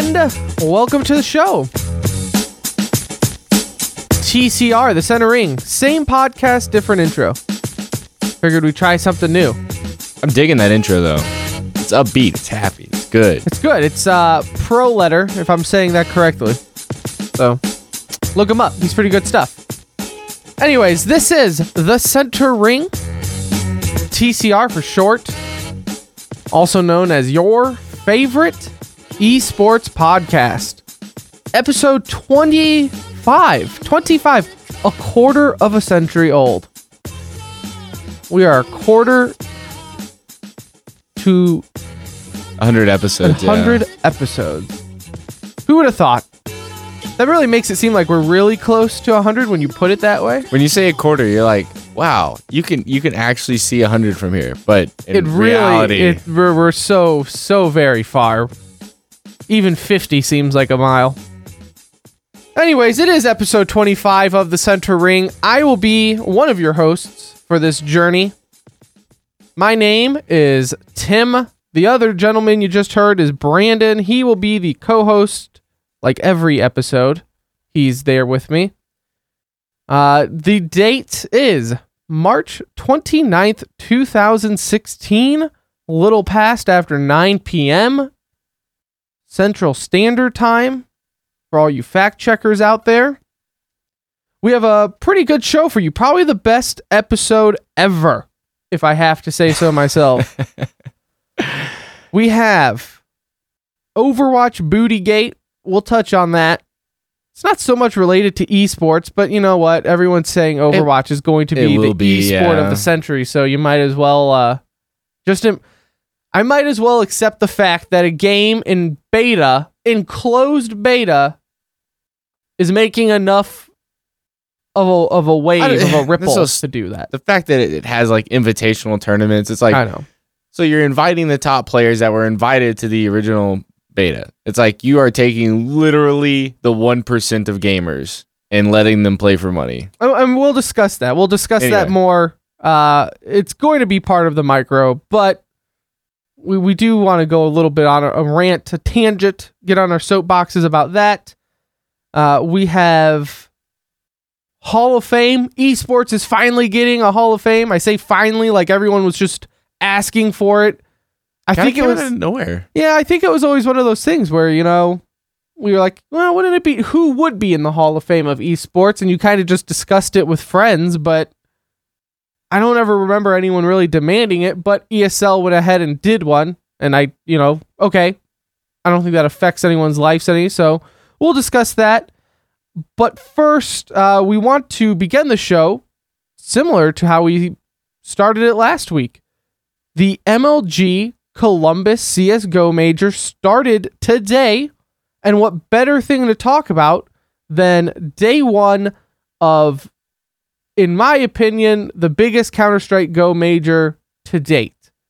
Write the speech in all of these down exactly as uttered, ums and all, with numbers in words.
and welcome to the show. T C R, The Center Ring. Same podcast, different intro. Figured we'd try something new. I'm digging that intro, though. It's upbeat. It's happy. It's good. It's good. It's uh, Pro Letter, if I'm saying that correctly. So, look him up. He's pretty good stuff. Anyways, this is The Center Ring. T C R for short. Also known as your favorite esports podcast. Episode twenty-five. twenty-five. A quarter of a century old. We are a quarter to one hundred episodes. one hundred yeah. episodes. Who would have thought? That really makes it seem like we're really close to one hundred when you put it that way. When you say a quarter, you're like, wow, you can you can actually see one hundred from here. But in it really, reality, it, we're, we're so, so very far. Even fifty seems like a mile. Anyways, it is episode twenty-five of The Center Ring. I will be one of your hosts for this journey. My name is Tim. The other gentleman you just heard is Brandon. He will be the co-host like every episode. He's there with me. Uh, the date is March twenty-ninth, twenty sixteen. A little past after nine p.m. Central Standard Time. For all you fact checkers out there. We have a pretty good show for you. Probably the best episode ever, if I have to say so myself. We have Overwatch Bootygate. We'll touch on that. It's not so much related to esports, but you know what? Everyone's saying Overwatch it, is going to be the be, esport yeah. of the century, so you might as well uh, just... Im- I might as well accept the fact that a game in beta, in closed beta, is making enough of a of a wave, of a ripple so, to do that. The fact that it has like invitational tournaments, it's like, I know. So you're inviting the top players that were invited to the original beta. It's like you are taking literally the one percent of gamers and letting them play for money. Oh, and we'll discuss that. We'll discuss anyway. that more. Uh, it's going to be part of the micro, but we, we do want to go a little bit on a, a rant, a tangent, get on our soapboxes about that. Uh, we have Hall of Fame. Esports is finally getting a Hall of Fame. I say finally, like everyone was just asking for it. I Kinda think it was out of nowhere. Yeah, I think it was always one of those things where, you know, we were like, well, wouldn't it be, who would be in the Hall of Fame of esports? And you kind of just discussed it with friends, but I don't ever remember anyone really demanding it, but E S L went ahead and did one. And I, you know, okay, I don't think that affects anyone's lives any, so we'll discuss that. But first, uh, we want to begin the show similar to how we started it last week. The M L G Columbus C S G O Major started today, and what better thing to talk about than day one of, in my opinion, the biggest Counter-Strike Go Major to date.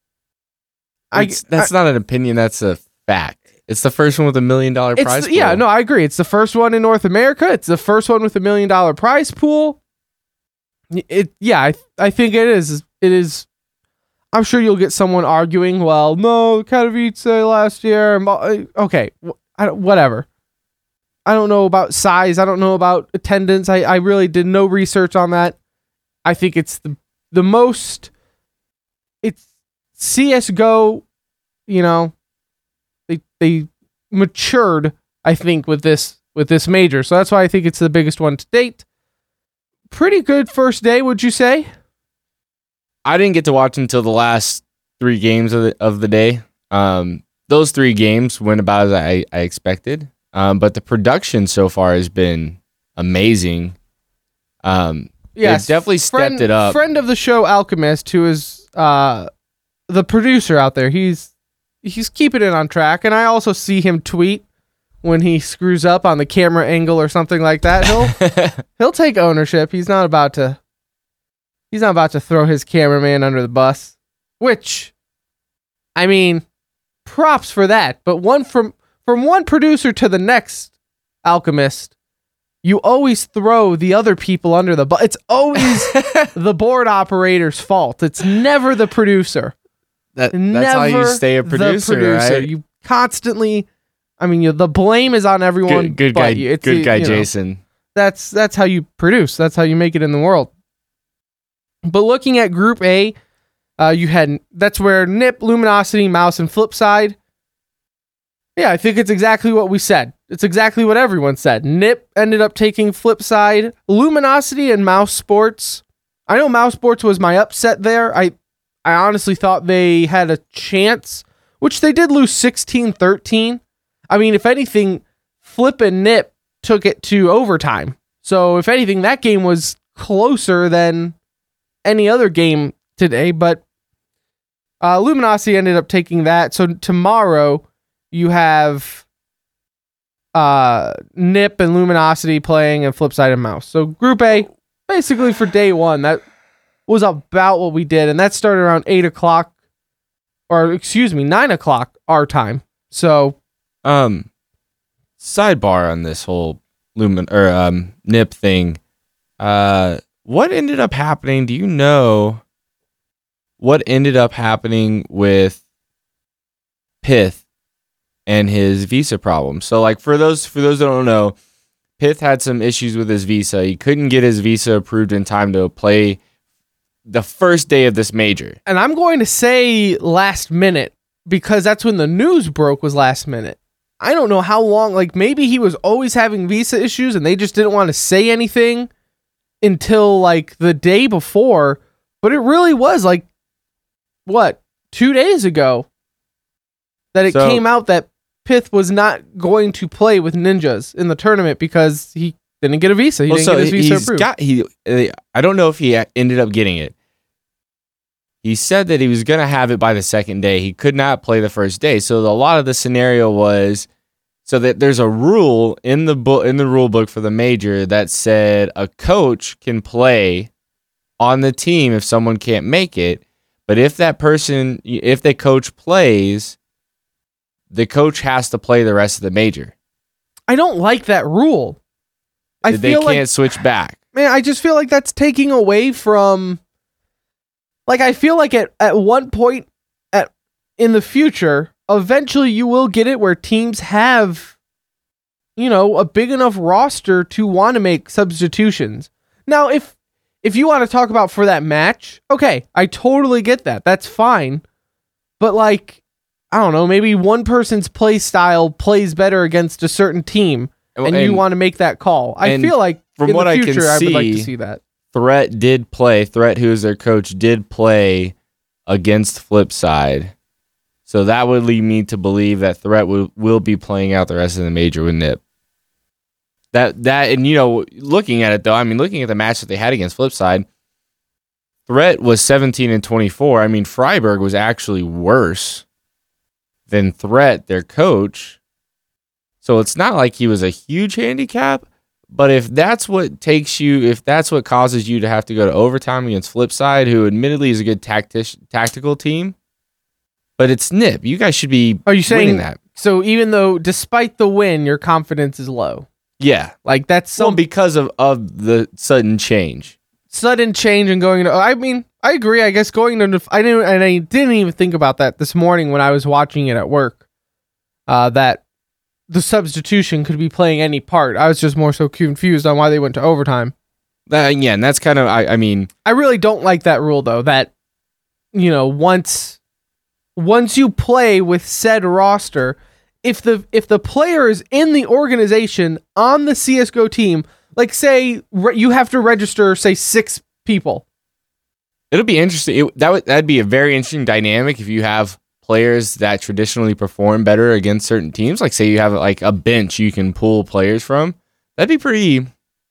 I, that's I, not an opinion, that's a fact. It's the first one with a million dollar prize pool. Yeah, no, I agree. It's the first one in North America. It's the first one with a million dollar prize pool. It, yeah, I, I think it is. It is. I'm sure you'll get someone arguing, well, no, Katowice last year. Okay, I, whatever. I don't know about size. I don't know about attendance. I, I really did no research on that. I think it's the the most... It's C S G O, you know, they they matured, I think, with this with this major. So that's why I think it's the biggest one to date. Pretty good first day, would you say? I didn't get to watch until the last three games of the, of the day. Um, those three games went about as I, I expected. Um, but the production so far has been amazing. Um, yes, they've definitely stepped friend, it up. Friend of the show, Alchemist, who is uh, the producer out there, he's he's keeping it on track. And I also see him tweet when he screws up on the camera angle or something like that. He'll he'll take ownership. He's not about to. He's not about to throw his cameraman under the bus, which, I mean, props for that. But one from from one producer to the next, Alchemist, you always throw the other people under the bus. It's always the board operator's fault. It's never the producer. That, that's never how you stay a producer, the producer. right? You constantly I mean, you, the blame is on everyone. Good, good but guy, you- it's, good guy, you know, Jason. that's that's how you produce. That's how you make it in the world. But looking at Group A, uh, you had that's where N I P, Luminosity, Mouse, and Flipside. Yeah, I think it's exactly what we said. It's exactly what everyone said. N I P ended up taking Flipside. Luminosity and Mouse Sports. I know Mouse Sports was my upset there. I I honestly thought they had a chance, which they did lose sixteen thirteen. I mean, if anything, Flip and N I P took it to overtime. So if anything, that game was closer than any other game today. But uh, Luminosity ended up taking that. So tomorrow you have uh, N I P and Luminosity playing and Flipside and Mouse. So Group A, basically for day one, that was about what we did. And that started around eight o'clock, or excuse me, nine o'clock our time. So Um, sidebar on this whole Lumin or um N I P thing. Uh, what ended up happening? Do you know what ended up happening with Pith and his visa problem? So, like for those for those that don't know, Pith had some issues with his visa. He couldn't get his visa approved in time to play the first day of this major. And I'm going to say last minute because that's when the news broke was last minute. I don't know how long, like maybe he was always having visa issues and they just didn't want to say anything until like the day before. But it really was like, what, two days ago that it So- came out that Pith was not going to play with Ninjas in the tournament because he didn't get a visa. He Well, didn't so get his visa he's approved. got he. uh, I don't know if he ended up getting it. He said that he was going to have it by the second day. He could not play the first day. So a lot of the scenario was so that there's a rule in the book in the rule book for the major that said a coach can play on the team if someone can't make it. But if that person, if the coach plays, the coach has to play the rest of the major. I don't like that rule. I they feel can't like switch back. man, I just feel like that's taking away from, like, I feel like at, at one point at in the future, eventually you will get it where teams have, you know, a big enough roster to want to make substitutions. Now, if if you want to talk about for that match, okay, I totally get that. That's fine. But like, I don't know, maybe one person's play style plays better against a certain team. And, and you want to make that call. I feel like from in what the I future, can I, would like to see, see that. Threat did play. Threat, who is their coach, did play against Flipside. So that would lead me to believe that Threat will, will be playing out the rest of the major with N I P. That, that, and you know, looking at it though, I mean, looking at the match that they had against Flipside, Threat was seventeen and twenty-four. I mean, Freiburg was actually worse than Threat, their coach. So it's not like he was a huge handicap, but if that's what takes you, if that's what causes you to have to go to overtime against Flipside, who admittedly is a good tactic, tactical team, but it's N I P. You guys should be Are you saying winning that. So even though, despite the win, your confidence is low? Yeah. Like that's some Well, because of, of the sudden change. sudden change and going to. I mean, I agree. I guess going to. I didn't. And I didn't even think about that this morning when I was watching it at work. Uh, that the substitution could be playing any part. I was just more so confused on why they went to overtime. That, yeah, and that's kind of. I, I mean, I really don't like that rule though. That, you know, once once you play with said roster, if the if the player is in the organization on the C S G O team, like say re- you have to register say six people. it'll be interesting. It, that would that'd be a very interesting dynamic if you have players that traditionally perform better against certain teams. Like say you have like a bench you can pull players from. That'd be pretty.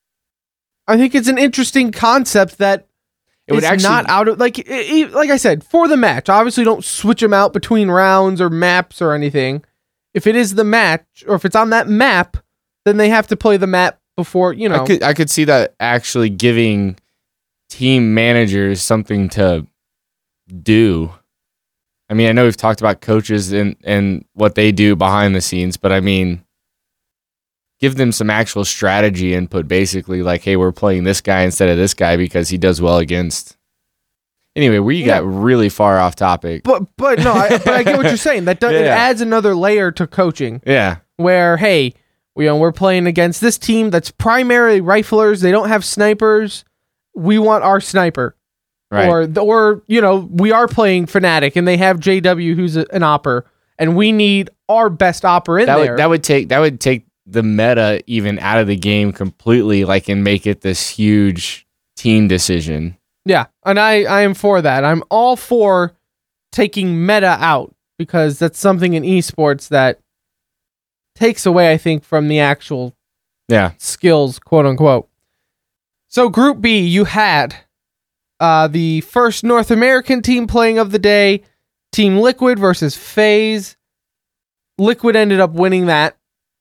I think it's an interesting concept that It would it's actually not out of like i- i- like I said for the match. Obviously, don't switch them out between rounds or maps or anything. If it is the match or if it's on that map, then they have to play the map before you know. I could I could see that actually giving team managers something to do. I mean, I know we've talked about coaches and, and what they do behind the scenes, but I mean, give them some actual strategy input, basically, like, hey, we're playing this guy instead of this guy because he does well against. Anyway, we Yeah. got really far off topic. But but no, I, but I get what you're saying. That does, Yeah, it yeah. adds another layer to coaching. Yeah. where, hey, you know, we're playing against this team that's primarily riflers. They don't have snipers. We want our sniper. Right. Or, or you know, we are playing Fnatic and they have J W who's a, an opper, and we need our best opper in that there. Would, that would take that would take the meta even out of the game completely, like, and make it this huge team decision. Yeah, and I, I am for that. I'm all for taking meta out, because that's something in esports that takes away, I think, from the actual yeah skills, quote unquote. So Group B, you had uh, the first North American team playing of the day, Team Liquid versus FaZe. Liquid ended up winning that.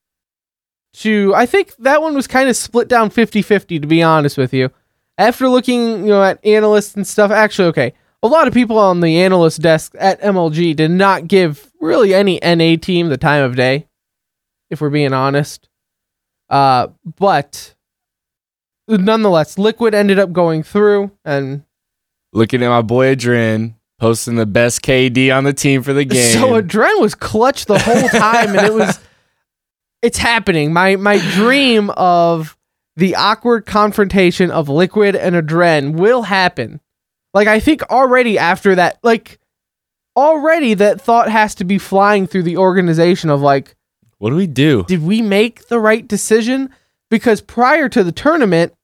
To, I think that one was kind of split down fifty-fifty, to be honest with you. After looking, you know, at analysts and stuff, actually, okay, a lot of people on the analyst desk at M L G did not give really any N A team the time of day, if we're being honest. Uh, but nonetheless, Liquid ended up going through, and looking at my boy Adren posting the best K D on the team for the game. So Adren was clutch the whole time, and it was, it's happening. My my dream of the awkward confrontation of Liquid and Adren will happen. Like, I think already after that, like, already that thought has to be flying through the organization of, like, what do we do? Did we make the right decision? Because prior to the tournament,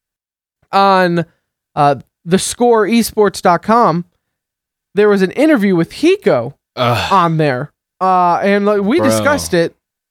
on uh, the score esports dot com, there was an interview with Hiko Ugh. on there. Uh, and like, we Bro. discussed it.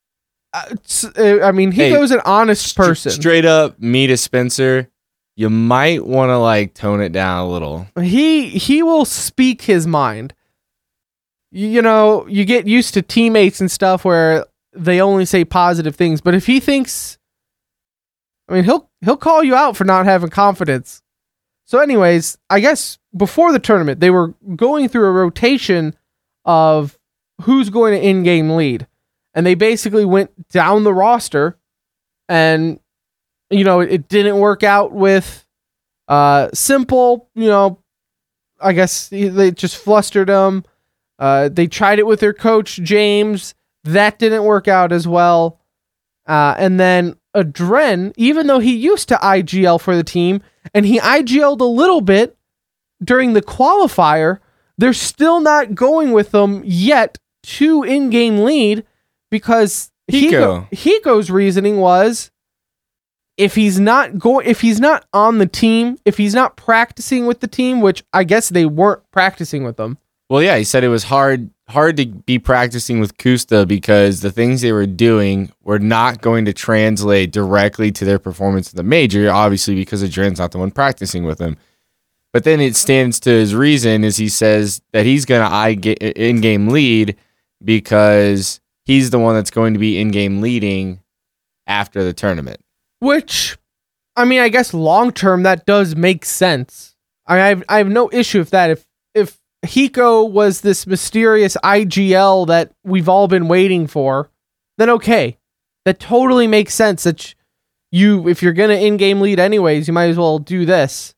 Uh, I mean, Hiko's hey, an honest person. St- straight up, me to Spencer, you might want to, like, tone it down a little. He he will speak his mind. You, you know, you get used to teammates and stuff where they only say positive things, but if he thinks, I mean, he'll he'll call you out for not having confidence. So anyways, I guess before the tournament, they were going through a rotation of who's going to in-game lead. And they basically went down the roster, and, you know, it, it didn't work out with uh, Simple. You know, I guess they just flustered them. Uh, they tried it with their coach, James. That didn't work out as well. Uh, and then Adren, even though he used to I G L for the team, and he I G L'd a little bit during the qualifier, they're still not going with them yet to in-game lead. Because Hiko. Hiko, Hiko's reasoning was, if he's not going, if he's not on the team, if he's not practicing with the team, which I guess they weren't practicing with them. Well, yeah, he said it was hard, hard to be practicing with Kusta because the things they were doing were not going to translate directly to their performance in the major. Obviously, because Adren's not the one practicing with him. But then it stands to his reason is he says that he's going to in-game lead because he's the one that's going to be in-game leading after the tournament. Which, I mean, I guess long-term, that does make sense. I have, I have no issue with that. If if Hiko was this mysterious I G L that we've all been waiting for, then okay. That totally makes sense that you, if you're going to in-game lead anyways, you might as well do this.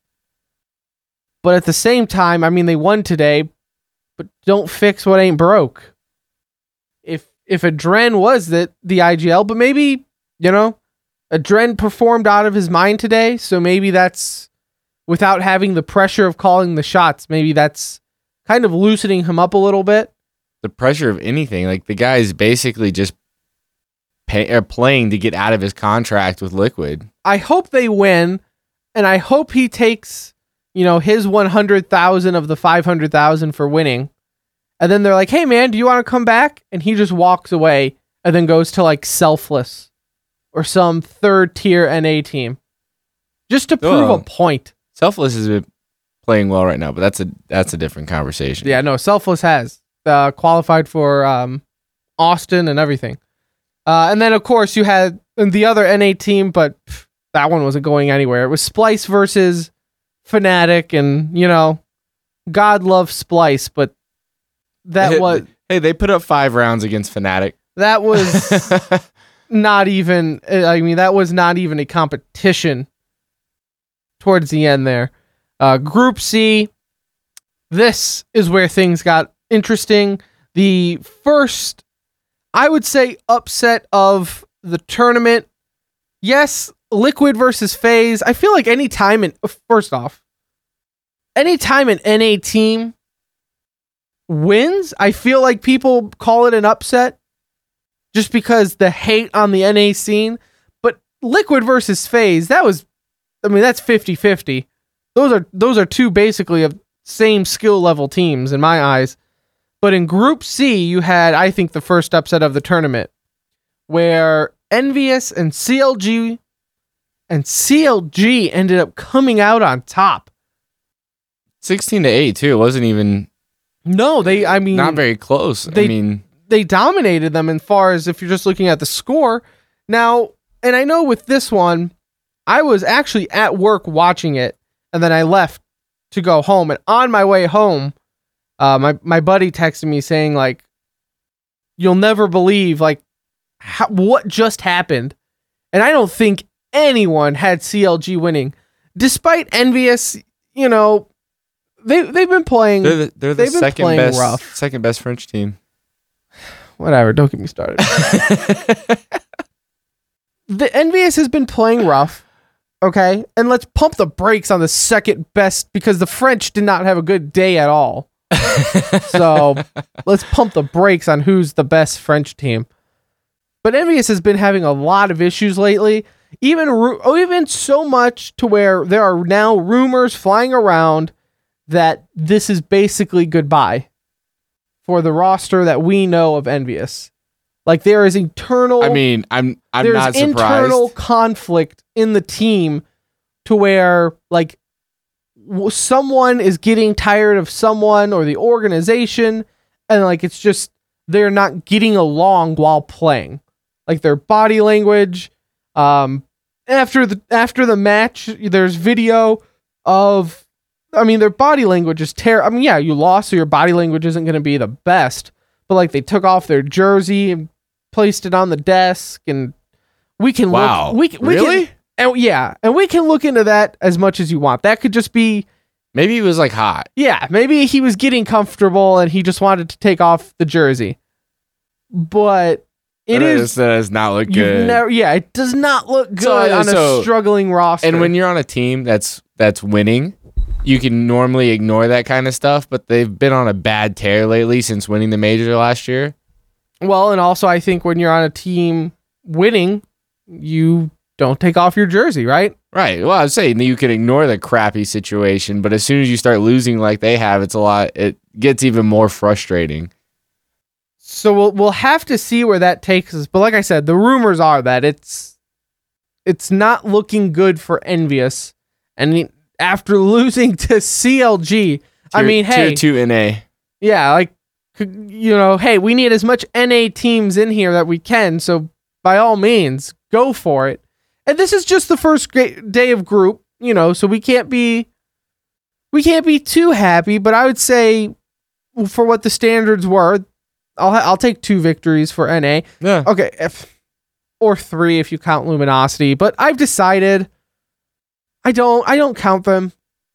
But at the same time, I mean, they won today, but don't fix what ain't broke. If If Adren was the, the I G L, but maybe, you know, Adren performed out of his mind today, so maybe that's, without having the pressure of calling the shots, maybe that's kind of loosening him up a little bit. The pressure of anything, like the guy is basically just pay, uh, playing to get out of his contract with Liquid. I hope they win, and I hope he takes, you know, his one hundred thousand of the five hundred thousand for winning. And then they're like, hey, man, do you want to come back? And he just walks away and then goes to, like, Selfless or some third-tier N A team. Just to prove oh, a point. Selfless is playing well right now, but that's a that's a different conversation. Yeah, no, Selfless has uh, qualified for um, Austin and everything. Uh, and then, of course, you had the other N A team, but pff, that one wasn't going anywhere. It was Splice versus Fnatic, and, you know, God loves Splice, but that hey, was... Hey, they put up five rounds against Fnatic. That was not even... I mean, that was not even a competition towards the end there. Uh, Group C, this is where things got interesting. The first... I would say upset of the tournament. Yes, Liquid versus FaZe. I feel like any time in first off, any time an N A team wins, I feel like people call it an upset just because the hate on the N A scene. But Liquid versus FaZe, that was, I mean, that's fifty-fifty. Those are those are two basically of same skill level teams in my eyes. But in Group C, you had, I think, the first upset of the tournament, where Envious and C L G and C L G ended up coming out on top. sixteen to eight too. It wasn't even No, they I mean not very close. They, I mean they dominated them as far as if you're just looking at the score. Now, and I know with this one, I was actually at work watching it, and then I left to go home, and on my way home, uh, my, my buddy texted me saying, like, you'll never believe, like, how, what just happened. And I don't think anyone had C L G winning. Despite Envious, you know, they, they've been playing... they're the, they're the they've been second playing best rough. second best French team. Whatever, don't get me started. The Envious has been playing rough, okay? And let's pump the brakes on the second best, because the French did not have a good day at all. So let's pump the brakes on who's the best French team. But Envious has been having a lot of issues lately, even ru- even so much to where there are now rumors flying around that this is basically goodbye for the roster that we know of Envious. Like, there is internal... I mean, I'm I'm there's not surprised. internal conflict in the team to where, like, w- someone is getting tired of someone or the organization, and, like, it's just they're not getting along while playing. Like, their body language. Um, after the after the match, there's video of... I mean, their body language is terrible. I mean, yeah, you lost, so your body language isn't going to be the best. But, like, they took off their jersey and placed it on the desk, and we can Wow. look. We, can- we Really? Can, and yeah, and we can look into that as much as you want. That could just be, Maybe he was like hot. yeah, maybe he was getting comfortable and he just wanted to take off the jersey. But it That is, that does not look you've good. never, yeah, it does not look good So, on so- a struggling roster. And when you're on a team that's that's winning, you can normally ignore that kind of stuff, but they've been on a bad tear lately since winning the major last year. Well, and also I think when you're on a team winning, you don't take off your jersey, right? Right. Well, I was saying that you can ignore the crappy situation, but as soon as you start losing like they have, it's a lot. It gets even more frustrating. So we'll we'll have to see where that takes us. But like I said, the rumors are that it's it's not looking good for Envious. And he- after losing to C L G, I Tier- mean, hey, tier two N A. yeah, like, you know, hey, we need as much N A teams in here that we can. So by all means, go for it. And this is just the first great day of group, you know, so we can't be we can't be too happy. But I would say, for what the standards were, I'll ha- I'll take two victories for N A. Yeah. Okay, if, or three if you count Luminosity. But I've decided I don't I don't count them.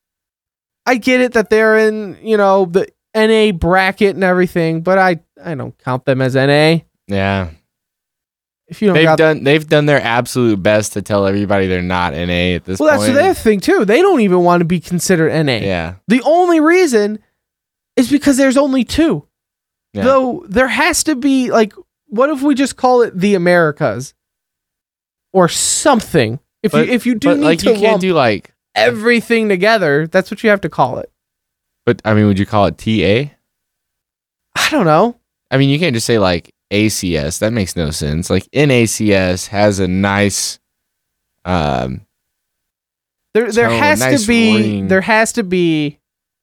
I get it that they're in, you know, the N A bracket and everything, but I, I don't count them as N A. Yeah. If you don't They've got done they've done their absolute best to tell everybody they're not N A at this well, that's point. the other thing too. They don't even want to be considered N A. Yeah. The only reason is because there's only two. Yeah. Though there has to be, like, what if we just call it the Americas or something? If But- you if you do But need like to you can't lump do like everything together, that's what you have to call it. but I mean would you call it T A? I don't know. I mean you can't just say like A C S. That makes no sense. Like N A C S has a nice um There there tone, has nice to be ring. there has to be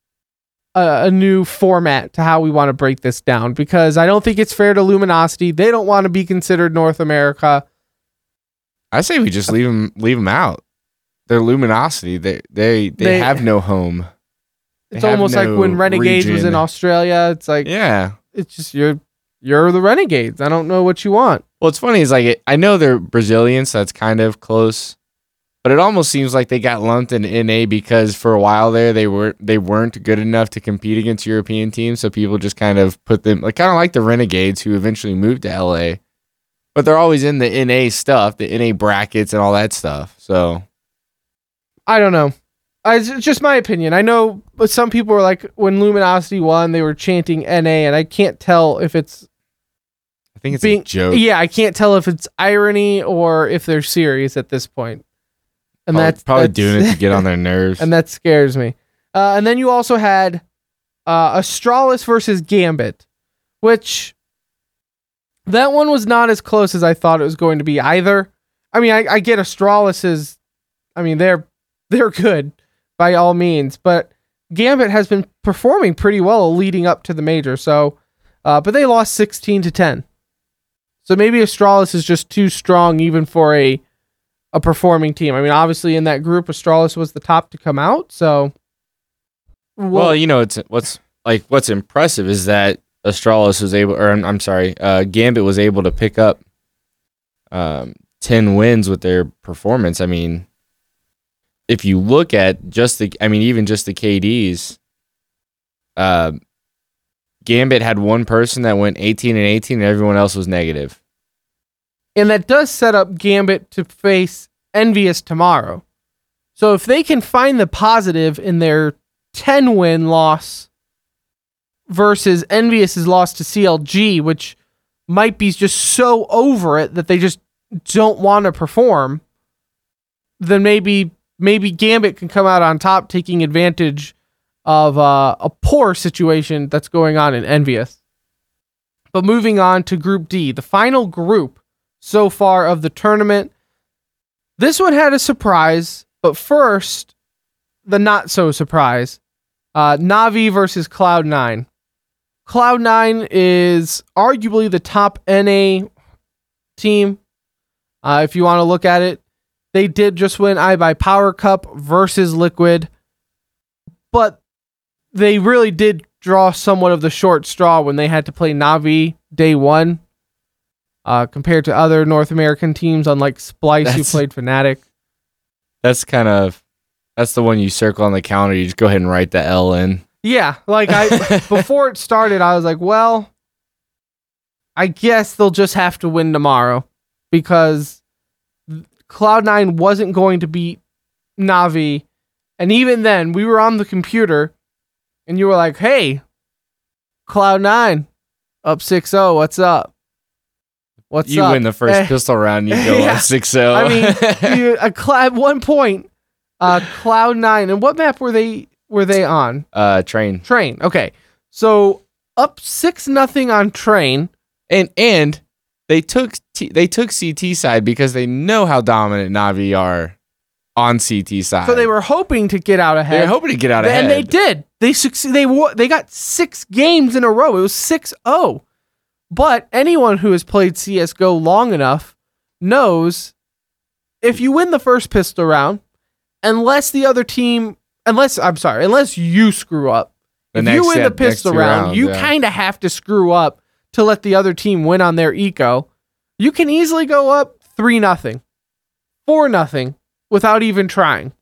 a, a new format to how we want to break this down, because I don't think it's fair to Luminosity. They don't want to be considered North America. I say we just leave them leave them out. They're Luminosity. They they they, They- have no home. They It's have almost no like when Renegades was in region. Australia. It's like Yeah. it's just you're you're the Renegades. I don't know what you want. Well, it's funny. Is like it, I know they're Brazilians. So that's kind of close. But it almost seems like they got lumped in N A because for a while there they were they weren't good enough to compete against European teams, so people just kind of put them like kind of like the Renegades who eventually moved to L A. But they're always in the N A stuff, the N A brackets and all that stuff. So I don't know. I, it's just my opinion. I know, but some people were like, when Luminosity won, they were chanting N A, and I can't tell if it's. I think it's being, a joke. Yeah, I can't tell if it's irony or if they're serious at this point. And probably, that's probably that's, doing it to get on their nerves. And that scares me. Uh, and then you also had uh, Astralis versus Gambit, which that one was not as close as I thought it was going to be either. I mean, I, I get Astralis is, I mean, they're they're good by all means, but Gambit has been performing pretty well leading up to the major. So, uh, but they lost sixteen to ten. So maybe Astralis is just too strong even for a a performing team. I mean, obviously in that group, Astralis was the top to come out. So, well, well you know, it's what's like what's impressive is that Astralis was able, or I'm, I'm sorry, uh, Gambit was able to pick up um, ten wins with their performance. I mean, if you look at just the, I mean, even just the K Ds, uh, Gambit had one person that went eighteen and eighteen, and everyone else was negative. And that does set up Gambit to face Envious tomorrow. So if they can find the positive in their ten-win loss versus Envious's loss to C L G, which might be just so over it that they just don't want to perform, then maybe maybe Gambit can come out on top, taking advantage of uh, a poor situation that's going on in Envious. But moving on to Group D, the final group so far of the tournament. This one had a surprise, but first, the not so surprise. Uh, Navi versus Cloud nine. Cloud nine is arguably the top N A team. Uh, if you want to look at it, they did just win iBuy Power Cup versus Liquid, but they really did draw somewhat of the short straw when they had to play Navi day one. Uh, compared to other North American teams, unlike Splice, that's, who played Fnatic. That's kind of, that's the one you circle on the calendar. You just go ahead and write the L in. Yeah, like I before it started, I was like, well, I guess they'll just have to win tomorrow because Cloud nine wasn't going to beat Navi. And even then, we were on the computer and you were like, hey, Cloud nine, up six oh, what's up? What's you up? win the first uh, pistol round, you go yeah. up six oh. I mean, you, a cl- at one point, uh, Cloud nine, and what map were they were they on? Uh, Train. Train. Okay, so up six nothing on Train, and and they took T- they took C T side because they know how dominant Navi are on C T side. So they were hoping to get out ahead. They were hoping to get out ahead, and they did. They succeed. They wo- they got six games in a row. It was six oh. But anyone who has played C S G O long enough knows if you win the first pistol round, unless the other team, unless, I'm sorry, unless you screw up, the if you win set, the pistol round, rounds, you yeah. kind of have to screw up to let the other team win on their eco. You can easily go up three nothing, four nothing without even trying.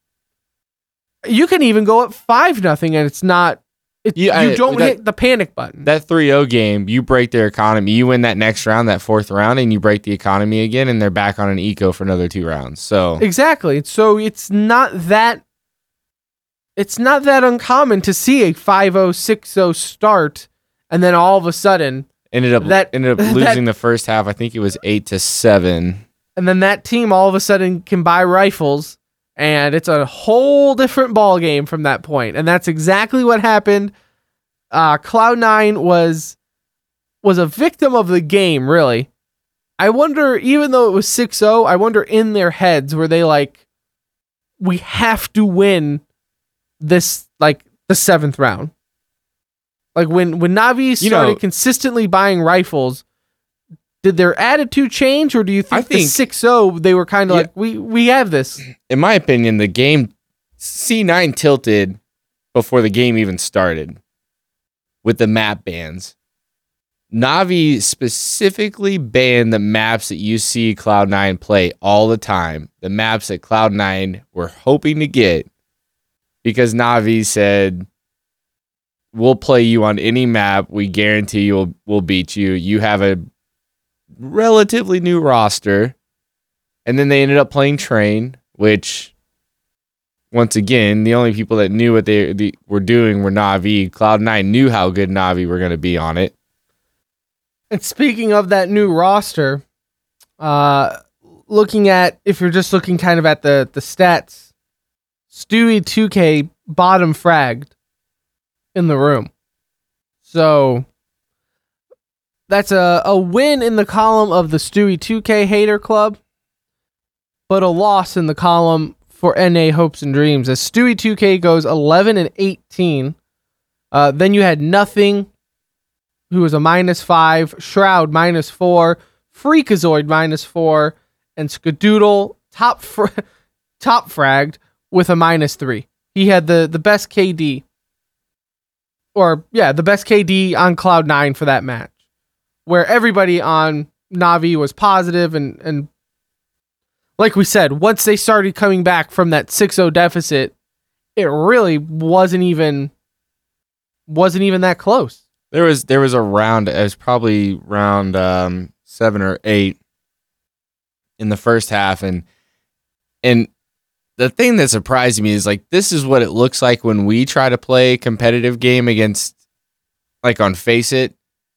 You can even go up five nothing and it's not, It, you, I, you don't that, hit the panic button. That three oh game, you break their economy. You win that next round, that fourth round, and you break the economy again, and they're back on an eco for another two rounds. So exactly. So it's not that it's not that uncommon to see a five oh, six oh start, and then all of a sudden ended up that, ended up losing that, the first half. I think it was eight to seven. And then that team all of a sudden can buy rifles. And it's a whole different ball game from that point. And that's exactly what happened. Uh, Cloud nine was was a victim of the game, really. I wonder, even though it was six oh, I wonder in their heads, were they like, we have to win this, like, the seventh round? Like, when, when Navi started you know, consistently buying rifles, did their attitude change, or do you think, I think the six oh, they were kind of yeah, like, we, we have this? In my opinion, the game, C nine tilted before the game even started with the map bans. Navi specifically banned the maps that you see Cloud nine play all the time. The maps that Cloud nine were hoping to get, because Navi said, we'll play you on any map. We guarantee you we'll, we'll beat you. You have a relatively new roster. And then they ended up playing Train, which, once again, the only people that knew what they, they were doing were Navi. Cloud nine knew how good Navi were going to be on it. And speaking of that new roster, uh, looking at, if you're just looking kind of at the, the stats, Stewie two K bottom fragged in the room. So that's a, a win in the column of the Stewie two K hater club, but a loss in the column for N A Hopes and Dreams, as Stewie two K goes eleven and eighteen. Uh, then you had Nothing, who was a minus five, Shroud minus four, Freakazoid minus four, and Skadoodle top fr- top fragged with a minus three. He had the, the best K D, or yeah, the best K D on Cloud nine for that match, where everybody on Navi was positive, and, and like we said, once they started coming back from that six oh deficit, it really wasn't even wasn't even that close. There was there was a round, it was probably round um, seven or eight in the first half, and and the thing that surprised me is, like, this is what it looks like when we try to play a competitive game against, like, on Face It.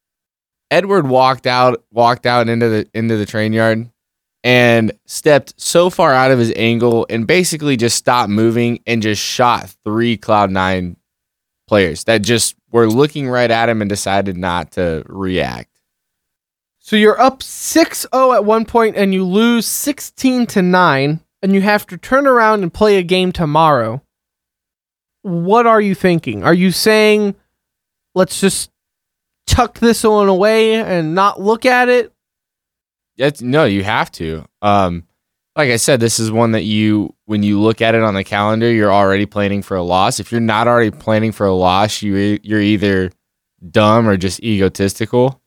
Edward walked out walked out into the into the train yard and stepped so far out of his angle and basically just stopped moving and just shot three Cloud nine players that just were looking right at him and decided not to react. So you're up six oh at one point and you lose sixteen to nine, and you have to turn around and play a game tomorrow. What are you thinking? Are you saying, let's just tuck this one away and not look at it? It's, no, you have to. Um, like I said, this is one that you, when you look at it on the calendar, you're already planning for a loss. If you're not already planning for a loss, you you're either dumb or just egotistical.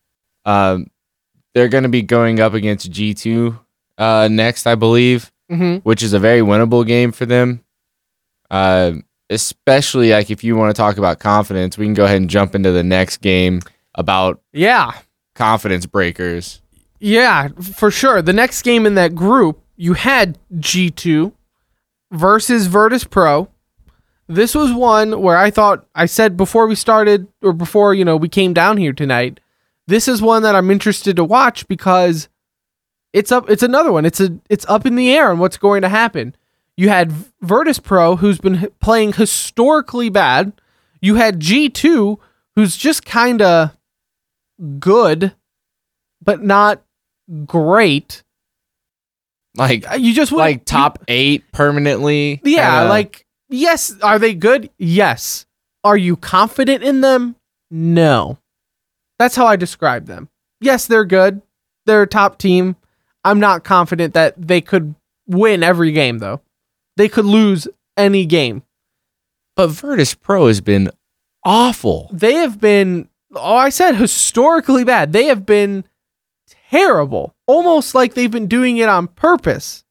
Um, they're going to be going up against G two uh, next, I believe, mm-hmm. which is a very winnable game for them. Uh, especially like if you want to talk about confidence, we can go ahead and jump into the next game about yeah confidence breakers. Yeah, for sure. The next game in that group, you had G two versus Virtus Pro. This was one where I thought, I said before we started, or before, you know, we came down here tonight, this is one that I'm interested to watch because it's up, it's another one. It's a, it's up in the air on what's going to happen. You had Virtus Pro, who's been playing historically bad. You had G two, who's just kind of good, but not great. Like you just like top you, eight permanently. Yeah, kinda. like yes, are they good? Yes. Are you confident in them? No. That's how I describe them. Yes, they're good. They're a top team. I'm not confident that they could win every game though. They could lose any game. But Virtus Pro has been awful. They have been, oh, I said historically bad. They have been terrible, almost like they've been doing it on purpose.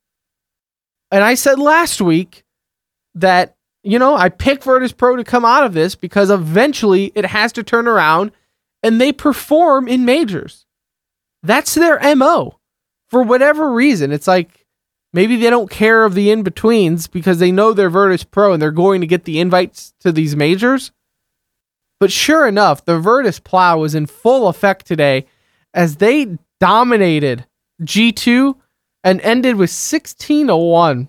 And I said last week that, you know, I picked Virtus Pro to come out of this because eventually it has to turn around and they perform in majors. That's their M O. For whatever reason, it's like maybe they don't care of the in-betweens because they know they're Virtus Pro and they're going to get the invites to these majors. But sure enough, the Virtus Plow was in full effect today as they dominated G two and ended with sixteen to one.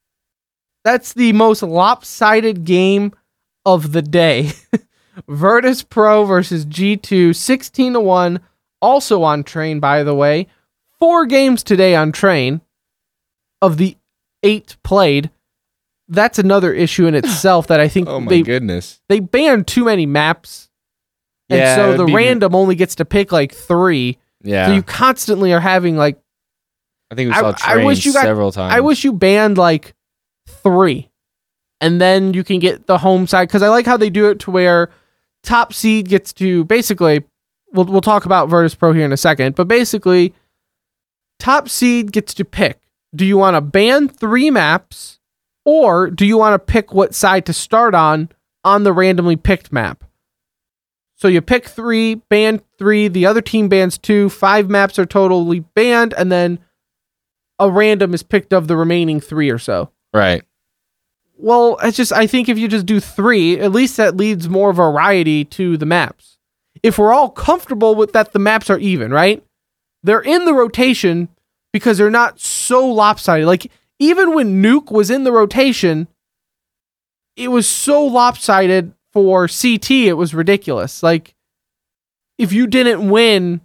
That's the most lopsided game of the day. Virtus Pro versus G two, sixteen to one, also on Train, by the way. Four games today on Train of the eight played. That's another issue in itself that I think oh my they, goodness. they banned too many maps. And yeah, so the be... random only gets to pick like three. Yeah. So you constantly are having like, I think we saw I, Train I wish you got, several times. I wish you banned like three and then you can get the home side. Cause I like how they do it to where top seed gets to basically we'll we'll talk about Virtus Pro here in a second, but basically, top seed gets to pick. Do you want to ban three maps, or do you want to pick what side to start on on the randomly picked map? So you pick three, ban three, the other team bans two, five maps are totally banned, and then a random is picked of the remaining three or so. Right. Well, it's just, I think if you just do three, at least that leads more variety to the maps. If we're all comfortable with that, the maps are even, right? They're in the rotation because they're not so lopsided. Like, even when Nuke was in the rotation, it was so lopsided for C T, it was ridiculous. Like, if you didn't win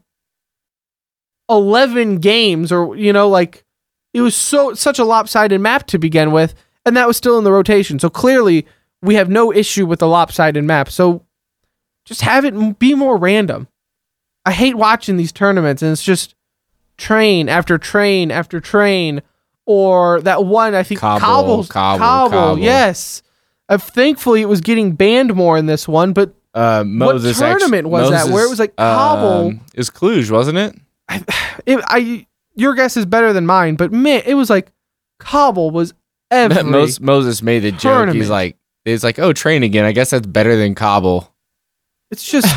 eleven games, or, you know, like, it was so such a lopsided map to begin with, and that was still in the rotation. So clearly, we have no issue with the lopsided map. So just have it be more random. I hate watching these tournaments, and it's just train after train after train, or that one, I think, Cobble, Cobble's, Cobble, Cobble, Cobble. yes. Uh, thankfully, it was getting banned more in this one, but Uh, Moses what tournament actu- was Moses, that? Where it was like Cobble. Um, it was Cluj, wasn't it? I, it, I, your guess is better than mine, but man, it was like Cobble was every Mos- Moses made the joke. tournament. He's like, he's like, oh, train again. I guess that's better than Cobble. It's just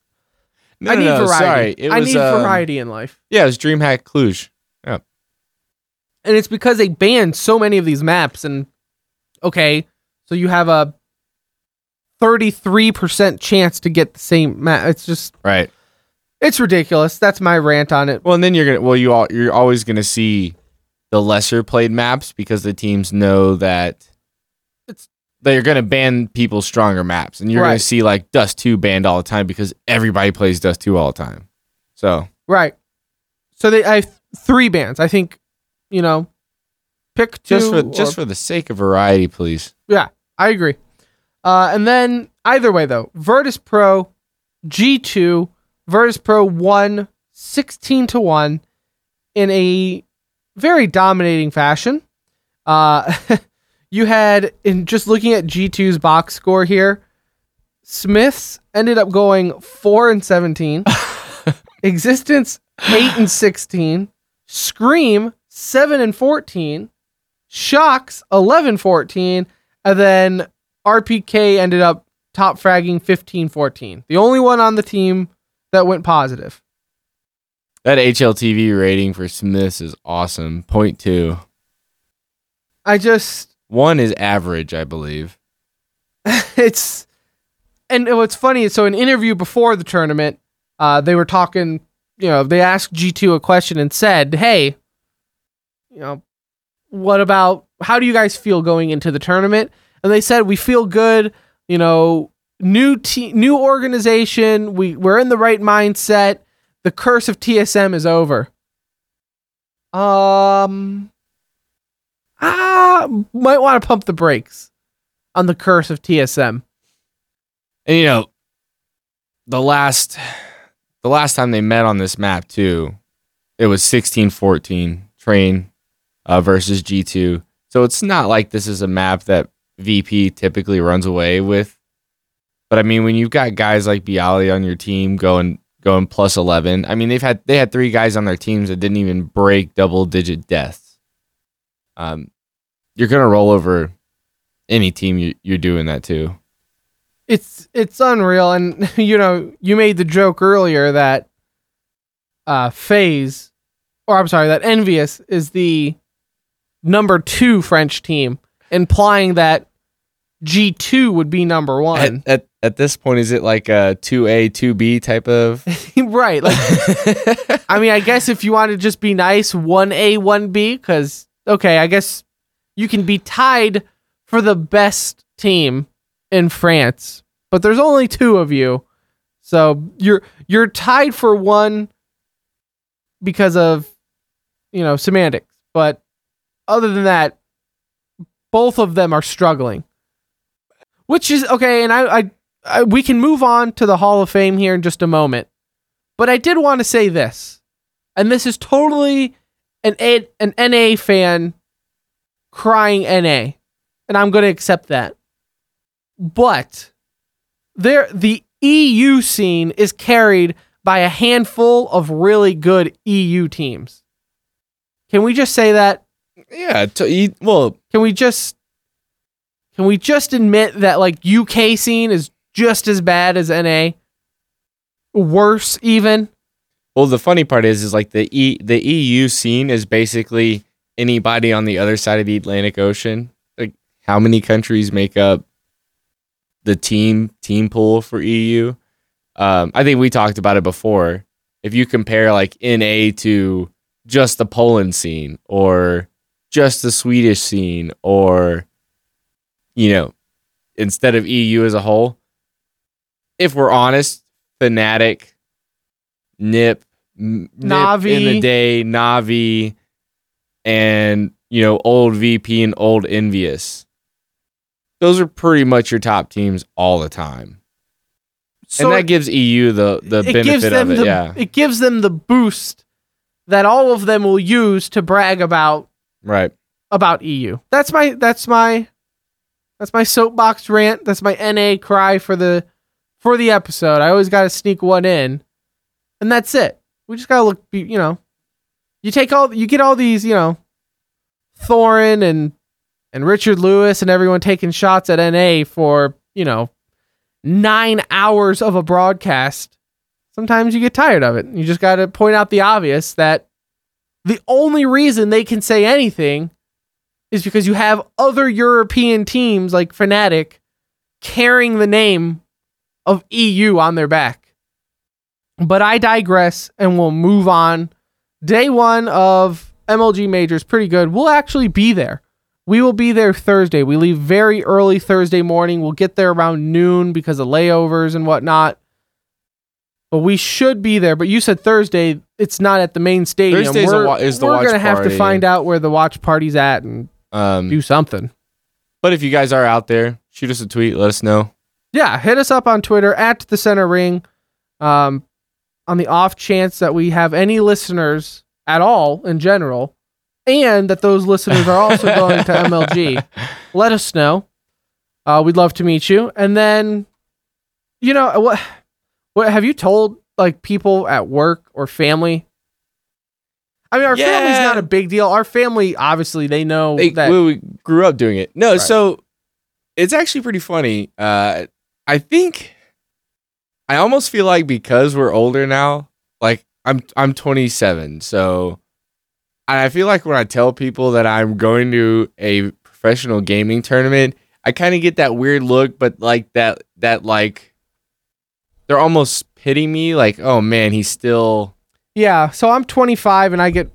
No, I no, need no, variety. Sorry. It I was, need um, variety in life. Yeah, it was DreamHack Cluj. Yeah. And it's because they banned so many of these maps. And okay, so you have a thirty-three percent chance to get the same map. It's just, Right. it's ridiculous. That's my rant on it. Well, and then you're gonna. Well, you all. You're always gonna see the lesser played maps because the teams know that It's they're gonna ban people's stronger maps, and you're gonna Right. see like Dust two banned all the time because everybody plays Dust two all the time. So right. So they, I have three bans. I think, you know, pick two. just for or- just for the sake of variety, please. Yeah, I agree. Uh, and then either way, though, Virtus Pro G two, Virtus Pro won sixteen to one in a very dominating fashion. Uh, you had, in just looking at G two's box score here, Smiths ended up going four and seventeen, Existence eight and sixteen, Scream seven and fourteen, Shocks eleven fourteen, and then R P K ended up top fragging fifteen fourteen. The only one on the team that went positive. That H L T V rating for Smiths is awesome. Point two. I just, One is average, I believe. it's, and what's funny is, so an interview before the tournament, uh, they were talking, you know, they asked G two a question and said, hey, you know, what about, how do you guys feel going into the tournament? And they said, we feel good, you know, new te- new organization, we, we're in the right mindset, the curse of T S M is over. Um, ah, might want to pump the brakes on the curse of T S M. And you know, the last the last time they met on this map too, it was sixteen fourteen Train uh, versus G two. So it's not like this is a map that V P typically runs away with. But I mean, when you've got guys like Bialy on your team going going plus eleven, I mean they've had they had three guys on their teams that didn't even break double digit deaths. Um, you're gonna roll over any team you, you're doing that to. It's it's unreal, and you know, you made the joke earlier that uh FaZe, or I'm sorry, that Envious is the number two French team, implying that G two would be number one. At, at at this point, is it like a two A, two B type of? Right. Like, I mean, I guess if you want to just be nice, one A, one B, because, okay, I guess you can be tied for the best team in France, but there's only two of you. So you're you're tied for one because of, you know, semantics. But other than that, both of them are struggling. Which is okay, and I, I, I we can move on to the Hall of Fame here in just a moment. But I did want to say this, and this is totally an A, an N A fan crying N A, and I'm going to accept that. But there, the E U scene is carried by a handful of really good E U teams. Can we just say that? Yeah. To, you, well, Can we just can we just admit that like U K scene is just as bad as N A? Worse even? well, the funny part is, is like the E the E U scene is basically anybody on the other side of the Atlantic Ocean. Like, how many countries make up the team team pool for E U? Um, I think we talked about it before. If you compare like N A to just the Poland scene, or just the Swedish scene, or, you know, instead of E U as a whole, if we're honest, Fnatic, Nip, M- Nip Navi. in the day, Navi, and, you know, old V P and old Envious. Those are pretty much your top teams all the time. So and that gives E U the, the it gives benefit them of it, the, yeah. It gives them the boost that all of them will use to brag about Right. about E U. That's my that's my that's my soapbox rant. That's my N A cry for the for the episode. I always got to sneak one in, and that's it. We just gotta look. You know, you take all you get all these. You know, Thorin and and Richard Lewis and everyone taking shots at N A for you know nine hours of a broadcast. Sometimes you get tired of it. You just got to point out the obvious that the only reason they can say anything is because you have other European teams like Fnatic carrying the name of E U on their back. But I digress, and we'll move on. Day one of M L G Majors, pretty good. We'll actually be there. We will be there Thursday. We leave very early Thursday morning. We'll get there around noon because of layovers and whatnot. But we should be there. But you said Thursday. It's not at the main stadium. Thursday's we're a wa- is the we're watch gonna have to party. find out where the watch party's at and Um, do something. but if you guys are out there, shoot us a tweet. Let us know. Yeah, hit us up on Twitter at the Center Ring. Um, on the off chance that we have any listeners at all in general, and that those listeners are also going to M L G, let us know. Uh, we'd love to meet you. And then, you know, what? What have you told like people at work or family? I mean, our Yeah. family's not a big deal. Our family, obviously, they know They, that. we, we grew up doing it. No, Right. so it's actually pretty funny. Uh, I think I almost feel like because we're older now, like I'm I'm twenty-seven, so I feel like when I tell people that I'm going to a professional gaming tournament, I kind of get that weird look, but like that that like they're almost pitying me, like, oh man, he's still. Yeah, so I'm twenty-five and I get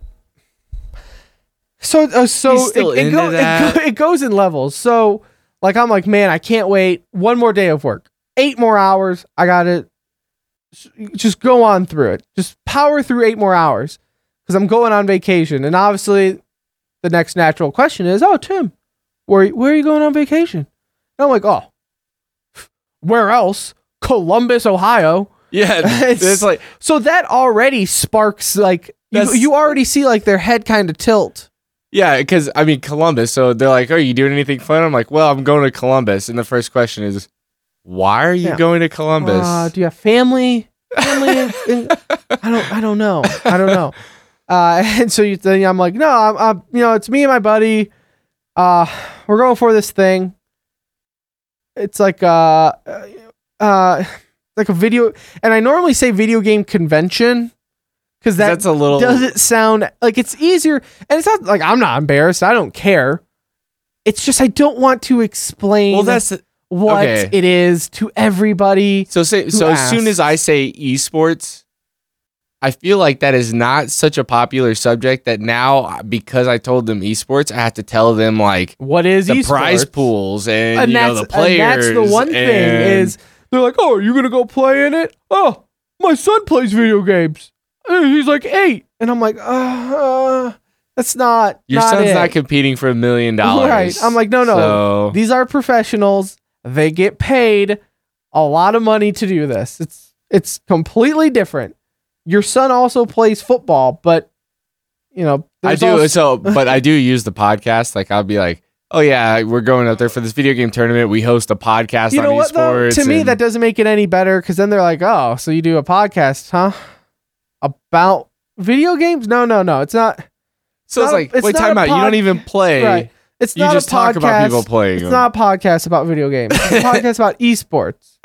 so uh, so He's still it, it, into go, that? it, go, it goes in levels. So like I'm like, man, I can't wait one more day of work, eight more hours. I gotta just go on through it, just power through eight more hours because I'm going on vacation. And obviously, the next natural question is, oh Tim, where where are you going on vacation? And I'm like, oh, where else? Columbus, Ohio. Yeah, It's- it's like So that already sparks like you, That's- you already see like their head kind of tilt. yeah, because I mean Columbus. So they're like, "Are you doing anything fun?" I'm like, "Well, I'm going to Columbus." And the first question is, "Why are you Yeah. going to Columbus?" Uh, do you have family? Family? in, in, I don't. I don't know. I don't know. Uh, and so you think I'm like, no, I'm, I'm. You know, it's me and my buddy. Uh, we're going for this thing. It's like uh, uh, like a video, and I normally say video game convention because that That's a little. doesn't sound like it's easier, and it's not like I'm not embarrassed. I don't care. It's just I don't want to explain well, that's what okay. it is to everybody. so. Say so. As soon as asks? I say esports, I feel like that is not such a popular subject that now, because I told them esports, I have to tell them like What is the esports? prize pools and, And you know that's, the players. and that's the one thing and- is they're like, oh, are you gonna go play in it? Oh, my son plays video games. Uh, He's like eight, and I'm like, uh, uh that's not. your not son's it. not competing for a million dollars. Right. I'm like, no, no. So, These are professionals. They get paid a lot of money to do this. It's it's completely different. Your son also plays football, but you know, I there's do also- so, but I do use the podcast. Like I'll be like, oh yeah, we're going up there for this video game tournament. We host a podcast You on know what, though? esports. To me, and- that doesn't make it any better because then they're like, oh, so you do a podcast, huh? About video games? No, no, no. It's not. so it's not a- like, it's wait, not time a out. You pod- don't even play. Right. It's You not just a talk podcast. about people playing It's them. not a podcast about video games. It's a podcast about esports.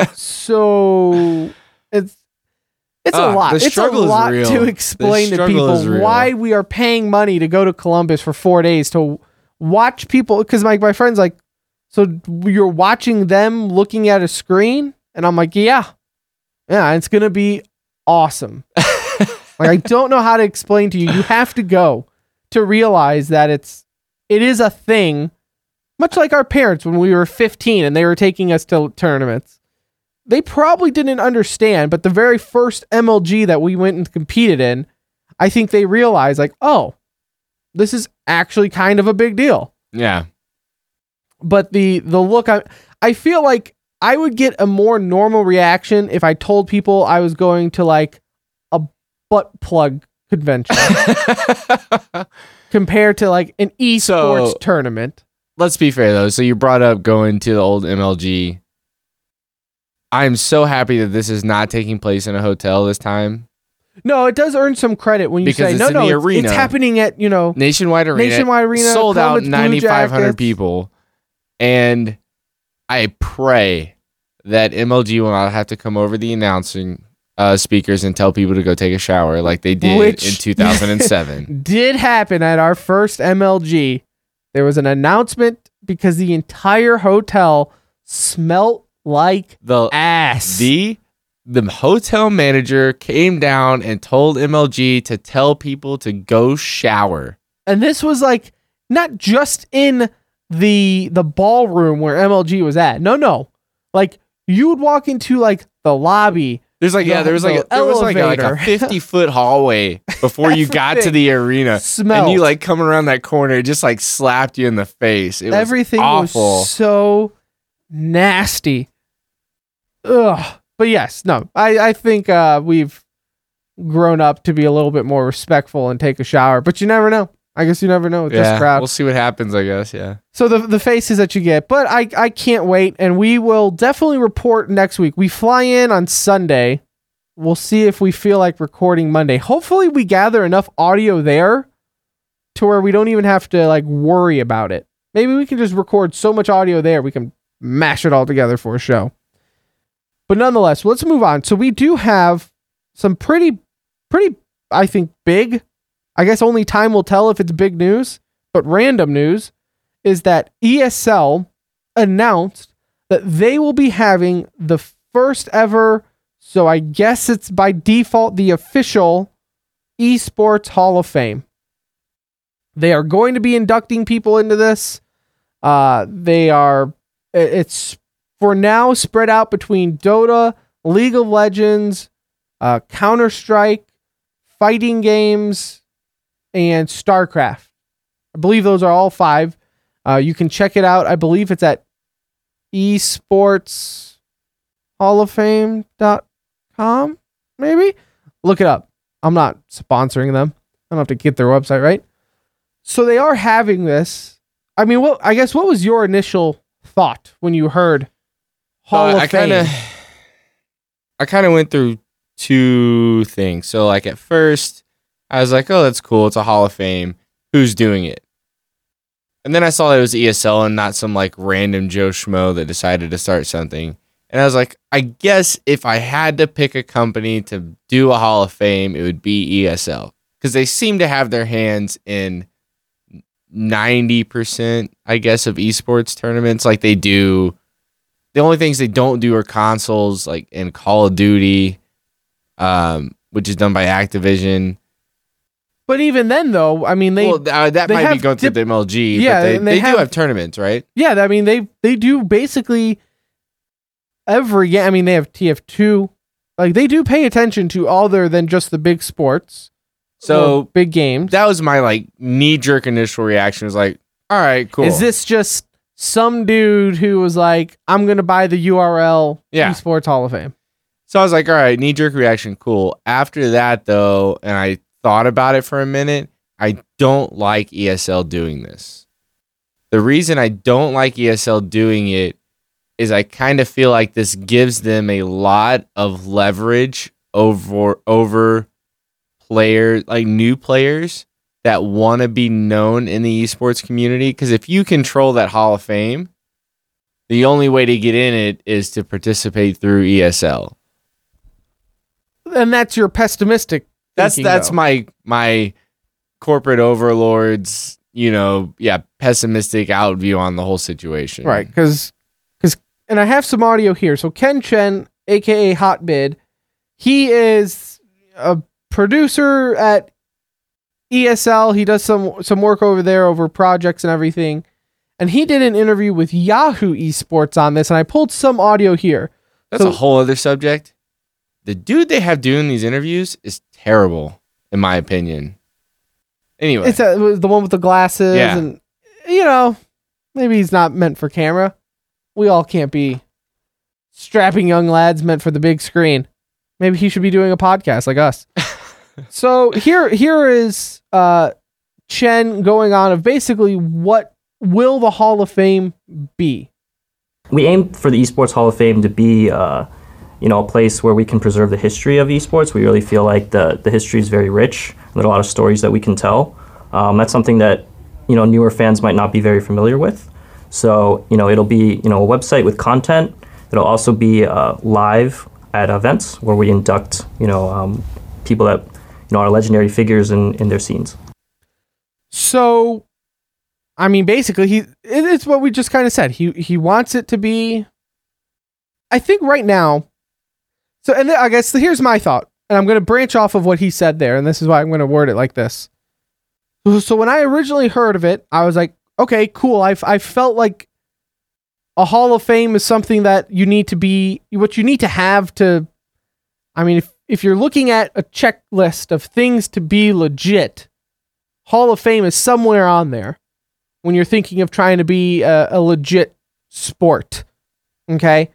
So it's it's Ah, a lot. the It's a struggle is lot real. to The explain to struggle is people real. why we are paying money to go to Columbus for four days to watch people. Because my my friend's like, so you're watching them looking at a screen, and I'm like, yeah, yeah, it's gonna be awesome. Like I don't know how to explain to you. You have to go to realize that it's it is a thing. Much like our parents when we were fifteen and they were taking us to tournaments. They probably didn't understand, but the very first M L G that we went and competed in, I think they realized like, oh, this is actually kind of a big deal. Yeah. But the the look, I I feel like I would get a more normal reaction if I told people I was going to like a butt plug convention compared to like an esports So- tournament. Let's be fair though. So you brought up going to the old M L G. I'm so happy that this is not taking place in a hotel this time. No, it does earn some credit when you Because say it's no, in no, the it's, arena. it's happening at you know Nationwide Arena. Nationwide Arena, Sold out Columbus Blue ninety-five hundred Jackets. people. And I pray that M L G will not have to come over the announcing uh, speakers and tell people to go take a shower like they did Which- in two thousand seven. did happen at our first M L G. There was an announcement because the entire hotel smelt like the ass. the the hotel manager came down and told M L G to tell people to go shower. And this was like not just in the the ballroom where M L G was at. No, no. Like you would walk into like the lobby. There's like The- yeah, there was like the a, there was like a, like a elevator. fifty foot hallway before you got to Everything the arena, smelled. and you like coming around that corner, it just like slapped you in the face. It was Everything awful. was so nasty. Ugh. But yes, no. I I think uh, we've grown up to be a little bit more respectful and take a shower. But you never know. I guess you never know with yeah, this crowd. we'll see what happens. I guess yeah. So the the faces that you get, but I I can't wait, and we will definitely report next week. We fly in on Sunday. We'll see if we feel like recording Monday. Hopefully, we gather enough audio there to where we don't even have to like worry about it. Maybe we can just record so much audio there we can mash it all together for a show. But nonetheless, let's move on. So we do have some pretty, pretty, I think, big. I guess only time will tell if it's big news, but random news is that E S L announced that they will be having the first ever, so I guess it's by default the official Esports Hall of Fame. They are going to be inducting people into this. Uh, they are, it's for now spread out between Dota, League of Legends, uh, Counter-Strike, fighting games, and StarCraft. I believe those are all five. Uh, you can check it out. I believe it's at esports hall of fame dot com, maybe? Look it up. I'm not sponsoring them. I don't have to get their website, right? So they are having this. I mean, what? I guess what was your initial thought when you heard Hall Uh, of I Fame? kind of, I kind of went through two things. So like at first, I was like, "Oh, that's cool. It's a Hall of Fame. Who's doing it?" And then I saw that it was E S L and not some like random Joe Schmo that decided to start something. And I was like, I guess if I had to pick a company to do a Hall of Fame, it would be E S L because they seem to have their hands in ninety percent, I guess, of esports tournaments. Like they do. The only things they don't do are consoles, like in Call of Duty, um, which is done by Activision. But even then, though, I mean, they well, uh, that they might be have going through dip- the M L G. Yeah, but they, and they, they do have- have tournaments, right? yeah, I mean, they they do basically every game. I mean, they have T F two. Like they do pay attention to other than just the big sports. So or big games. that was my like knee jerk initial reaction. Was like, all right, cool. Is this just some dude who was like, I'm gonna buy the U R L Yeah. Esports Hall of Fame? So I was like, all right, knee jerk reaction, cool. After that, though, and I thought about it for a minute, I don't like E S L doing this. The reason I don't like E S L doing it is I kind of feel like this gives them a lot of leverage over over players, like new players that want to be known in the esports community. Because if you control that Hall of Fame, the only way to get in it is to participate through E S L. And that's your pessimistic. That's thinking, that's though. my my corporate overlords, you know, yeah, pessimistic out view on the whole situation. Right, because, because, and I have some audio here. So Ken Chen, aka Hotbid, he is a producer at E S L. He does some some work over there over projects and everything. And he did an interview with Yahoo Esports on this, and I pulled some audio here. That's So- a whole other subject. The dude they have doing these interviews is terrible, in my opinion. Anyway, It's a, it was the one with the glasses, Yeah. and you know, maybe he's not meant for camera. We all can't be strapping young lads meant for the big screen. Maybe he should be doing a podcast like us. So here, here is uh, Chen going on of basically what will the Hall of Fame be? We aim for the Esports Hall of Fame to be, uh, you know, a place where we can preserve the history of esports. We really feel like the, the history is very rich. There are a lot of stories that we can tell. Um, that's something that, you know, newer fans might not be very familiar with. So, you know, it'll be, you know, a website with content. It'll also be uh, live at events where we induct, you know, um, people that, you know, are legendary figures in, in their scenes. So, I mean, basically, he it, it's what we just kind of said. He he wants it to be. I think right now. So, and then I guess here's my thought, and I'm going to branch off of what he said there, and this is why I'm going to word it like this. So, so when I originally heard of it, I was like, okay, cool. I I felt like a Hall of Fame is something that you need to be, what you need to have to. I mean, if if you're looking at a checklist of things to be legit, Hall of Fame is somewhere on there when you're thinking of trying to be a, a legit sport. Okay.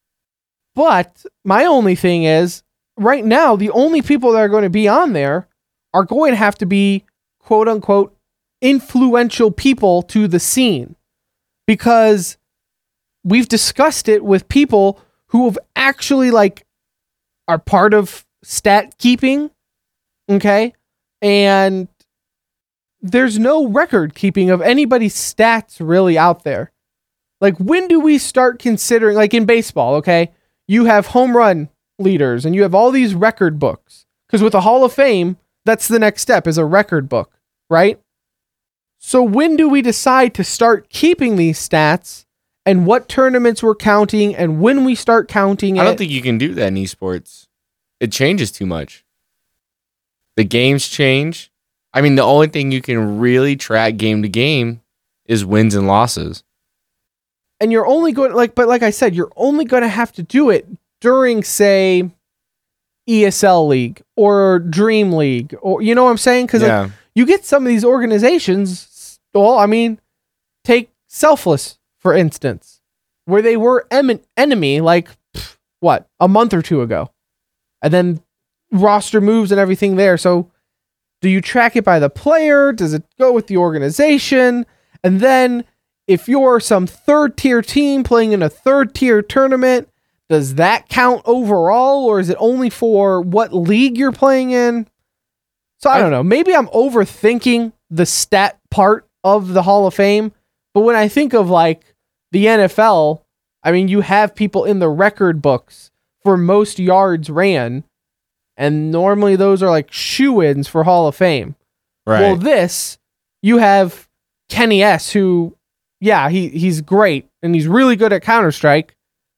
But my only thing is, right now, the only people that are going to be on there are going to have to be, quote unquote, influential people to the scene. Because we've discussed it with people who have actually, like, are part of stat keeping. Okay. And there's no record keeping of anybody's stats really out there. Like, when do we start considering, like in baseball, okay? You have home run leaders and you have all these record books. Because with the Hall of Fame, that's the next step, is a record book, right? So when do we decide to start keeping these stats and what tournaments we're counting and when we start counting it? I don't think you can do that in esports. It changes too much. The games change. I mean, the only thing you can really track game to game is wins and losses. And you're only going, like, but like I said, you're only going to have to do it during, say, E S L League or Dream League, or, you know what I'm saying? Because Yeah. like, you get some of these organizations, well, I mean, take Selfless, for instance, where they were em- enemy, like, pff, what, a month or two ago. And then roster moves and everything there. So do you track it by the player? Does it go with the organization? And then if you're some third tier team playing in a third tier tournament, does that count overall, or is it only for what league you're playing in? So I don't know. Maybe I'm overthinking the stat part of the Hall of Fame, but when I think of like the N F L, I mean, you have people in the record books for most yards ran, and normally those are like shoo-ins for Hall of Fame. Right. Well, this, you have Kenny S, who, yeah, he he's great and he's really good at Counter-Strike.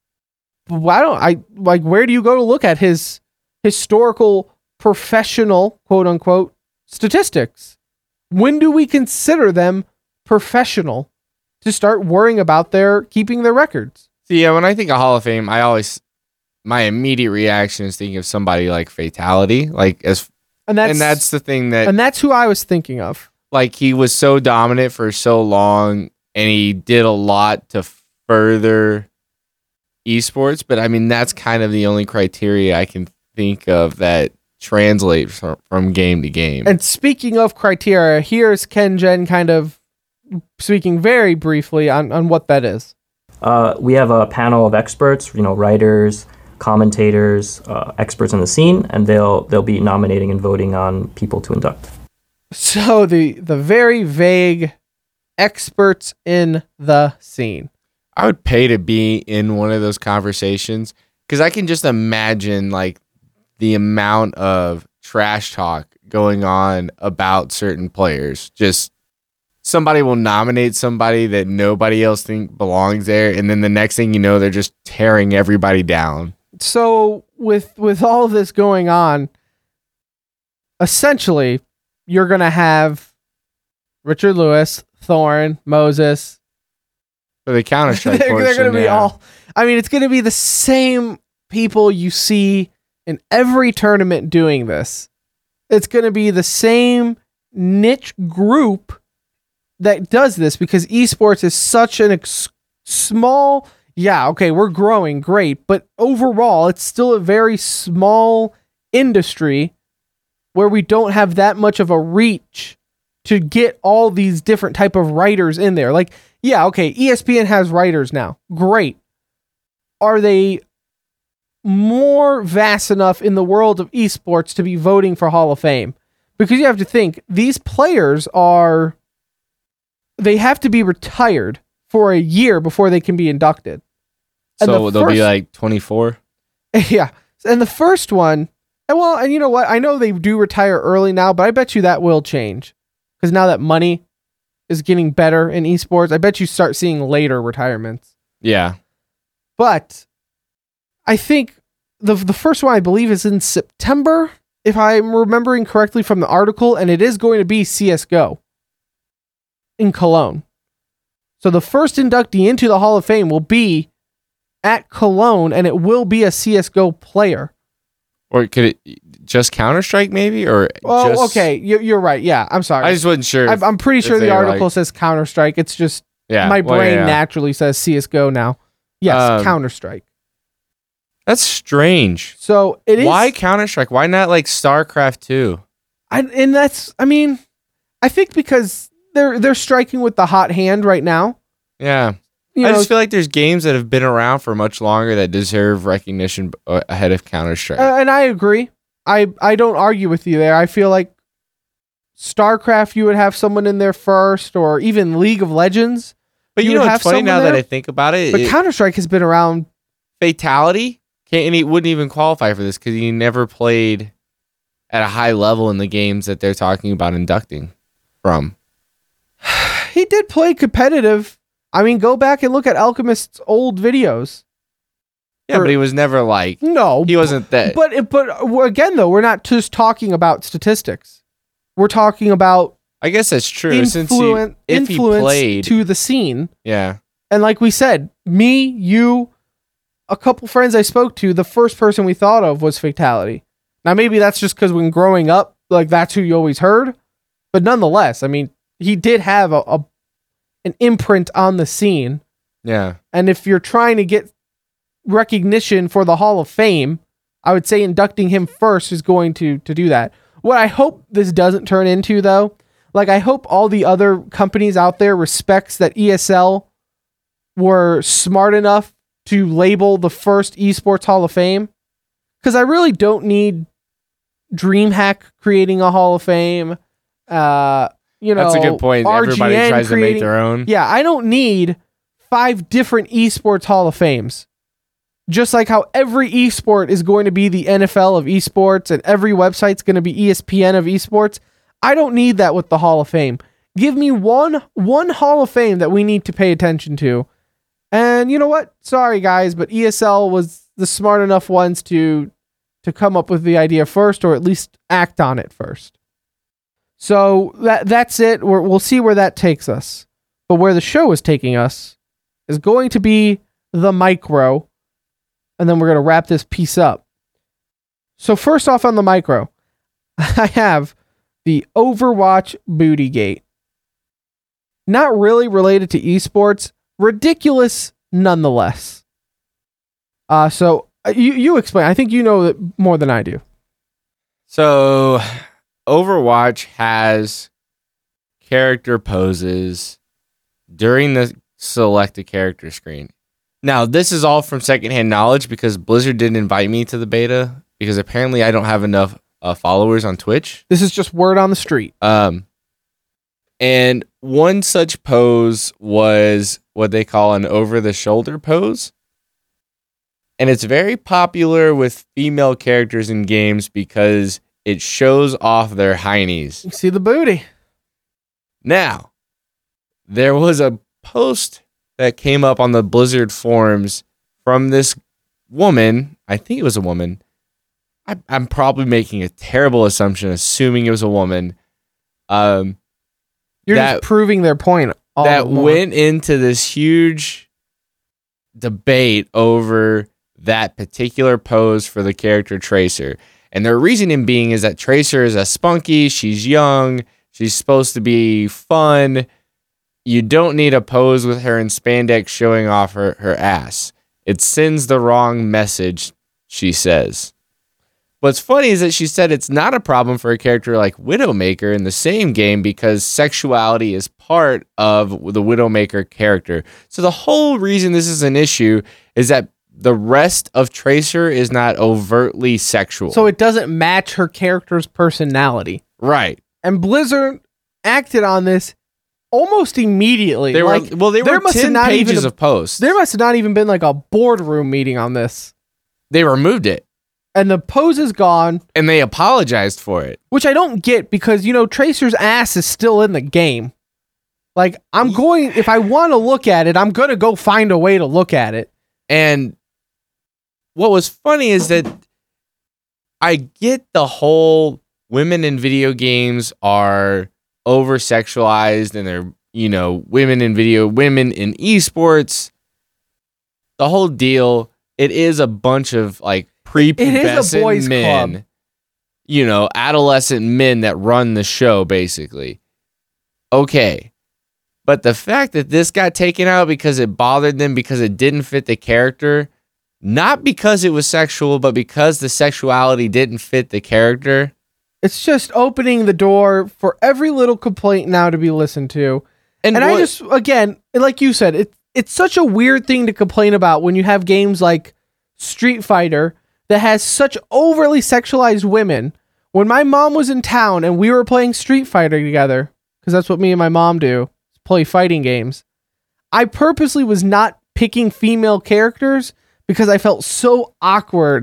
But why don't I like where do you go to look at his historical professional, quote unquote, statistics? When do we consider them professional to start worrying about their keeping their records? See, yeah, when I think of Hall of Fame, I always my immediate reaction is thinking of somebody like Fatality, like as And that's and that's the thing that and that's who I was thinking of. like he was so dominant for so long and he did a lot to further esports, but I mean that's kind of the only criteria I can think of that translates from, from game to game. And speaking of criteria, here's Ken Jen kind of speaking very briefly on, on what that is. Uh, we have a panel of experts, you know, writers, commentators, uh, experts in the scene, and they'll they'll be nominating and voting on people to induct. So the the very vague experts in the scene. I would pay to be in one of those conversations because I can just imagine like the amount of trash talk going on about certain players. Just somebody will nominate somebody that nobody else think belongs there, and then the next thing you know, they're just tearing everybody down. So with with all of this going on, essentially, you're gonna have Richard Lewis, Thorne, Moses. For the Counter-Strike they're, portion, they're gonna be yeah. all. I mean, it's gonna be the same people you see in every tournament doing this. It's gonna be the same niche group that does this because esports is such an ex- small. Yeah, okay, we're growing, great, but overall, it's still a very small industry where we don't have that much of a reach to get all these different type of writers in there. Like, yeah, okay, E S P N has writers now. Great. Are they more vast enough in the world of esports to be voting for Hall of Fame? Because you have to think, these players are, they have to be retired for a year before they can be inducted. And So the they'll be first- like twenty-four. Yeah. And the first one, and well, and you know what? I know they do retire early now, but I bet you that will change. Because now that money is getting better in esports, I bet you start seeing later retirements. Yeah. But I think the the first one I believe is in September, if I'm remembering correctly from the article, and it is going to be C S G O in Cologne. So the first inductee into the Hall of Fame will be at Cologne, and it will be a C S G O player. Or could it just Counter-Strike maybe? Or Oh, just, okay, you, you're right. Yeah, I'm sorry. I just wasn't sure. I'm, I'm pretty if sure they the were article like- says Counter-Strike. It's just yeah, my well, brain yeah, yeah. naturally says C S G O now. Yes, Um, Counter-Strike. That's strange. So it is. Why Counter-Strike? Why not like StarCraft two? I, and that's, I mean, I think because they're they're striking with the hot hand right now. Yeah. You I know, just feel like there's games that have been around for much longer that deserve recognition uh, ahead of Counter-Strike. uh, and I agree. I, I don't argue with you there. I feel like StarCraft, you would have someone in there first, or even League of Legends. but you, you know would what's have funny someone now that there. I think about it? But it Counter-Strike has been around. Fatality can't, and he wouldn't even qualify for this because he never played at a high level in the games that they're talking about inducting from. He did play competitive. I mean, go back and look at Alchemist's old videos. Yeah, Or- but he was never like No, he wasn't that. But but again, though, we're not just talking about statistics. We're talking about I guess that's true. Since he, influen- if he influence played, to the scene. yeah, And like we said, me, you, a couple friends I spoke to, the first person we thought of was Fatality. Now, maybe that's just because when growing up, like that's who you always heard. But nonetheless, I mean, he did have a, a an imprint on the scene. yeah. And if you're trying to get recognition for the Hall of Fame, I would say inducting him first is going to to do that. What I hope this doesn't turn into, though, like I hope all the other companies out there respects that E S L were smart enough to label the first Esports Hall of Fame, because I really don't need DreamHack creating a Hall of Fame. Uh, you know, That's a good point. Everybody R G N tries to make creating- their own. Yeah, I don't need five different esports Hall of Fames. Just like how every esport is going to be the N F L of esports and every website's going to be E S P N of esports, I don't need that with the Hall of Fame. Give me one one Hall of Fame that we need to pay attention to. And you know what? Sorry guys, but E S L was the smart enough ones to to come up with the idea first, or at least act on it first. So that that's it. We're, we'll see where that takes us. But where the show is taking us is going to be the micro. And then we're going to wrap this piece up. So first off on the micro, I have the Overwatch Bootygate. Not really related to esports. Ridiculous nonetheless. Uh, so uh, you, you explain. I think you know it more than I do. So, Overwatch has character poses during the select a character screen. Now, this is all from secondhand knowledge because Blizzard didn't invite me to the beta because apparently I don't have enough uh, followers on Twitch. This is just word on the street. Um, and one such pose was what they call an over-the-shoulder pose. And it's very popular with female characters in games because it shows off their heinies. You see the booty. Now, there was a post that came up on the Blizzard forums from this woman. I think it was a woman. I, I'm probably making a terrible assumption, assuming it was a woman. Um, You're that, just proving their point. All that the more. went into this huge debate over that particular pose for the character Tracer. And their reasoning being is that Tracer is a spunky, she's young, she's supposed to be fun. You don't need a pose with her in spandex showing off her, her ass. It sends the wrong message, she says. What's funny is that she said it's not a problem for a character like Widowmaker in the same game because sexuality is part of the Widowmaker character. So the whole reason this is an issue is that the rest of Tracer is not overtly sexual. So it doesn't match her character's personality. Right. And Blizzard acted on this almost immediately. There like, were well, there, there were must have ten not pages even, of posts. There must have not even been like a boardroom meeting on this. They removed it. And the pose is gone. And they apologized for it. Which I don't get because, you know, Tracer's ass is still in the game. Like, I'm going, if I want to look at it, I'm going to go find a way to look at it. And what was funny is that I get the whole women in video games are over sexualized and they're, you know, women in video, women in esports. The whole deal, it is a bunch of like prepubescent boys' men, club. you know, adolescent men that run the show, basically. Okay. But the fact that this got taken out because it bothered them because it didn't fit the character, not because it was sexual, but because the sexuality didn't fit the character. It's just opening the door for every little complaint now to be listened to. And, And what, I just, again, like you said, it, it's such a weird thing to complain about when you have games like Street Fighter that has such overly sexualized women. When my mom was in town and we were playing Street Fighter together, because that's what me and my mom do, play fighting games, I purposely was not picking female characters because I felt so awkward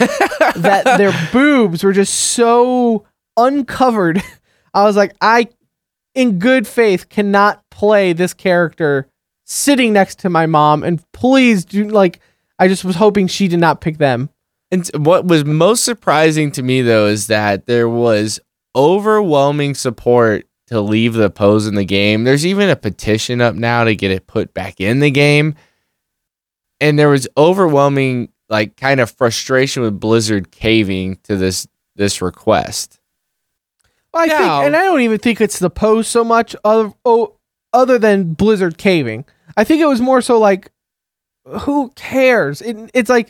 that their boobs were just so uncovered. I was like, I, in good faith, cannot play this character sitting next to my mom, and please do, like, I just was hoping she did not pick them. And what was most surprising to me, though, is that there was overwhelming support to leave the pose in the game. There's even a petition up now to get it put back in the game. And there was overwhelming, like, kind of frustration with Blizzard caving to this this request. I Now- think, and I don't even think it's the pose so much, other, oh, other than Blizzard caving. I think it was more so like, who cares? It, it's like,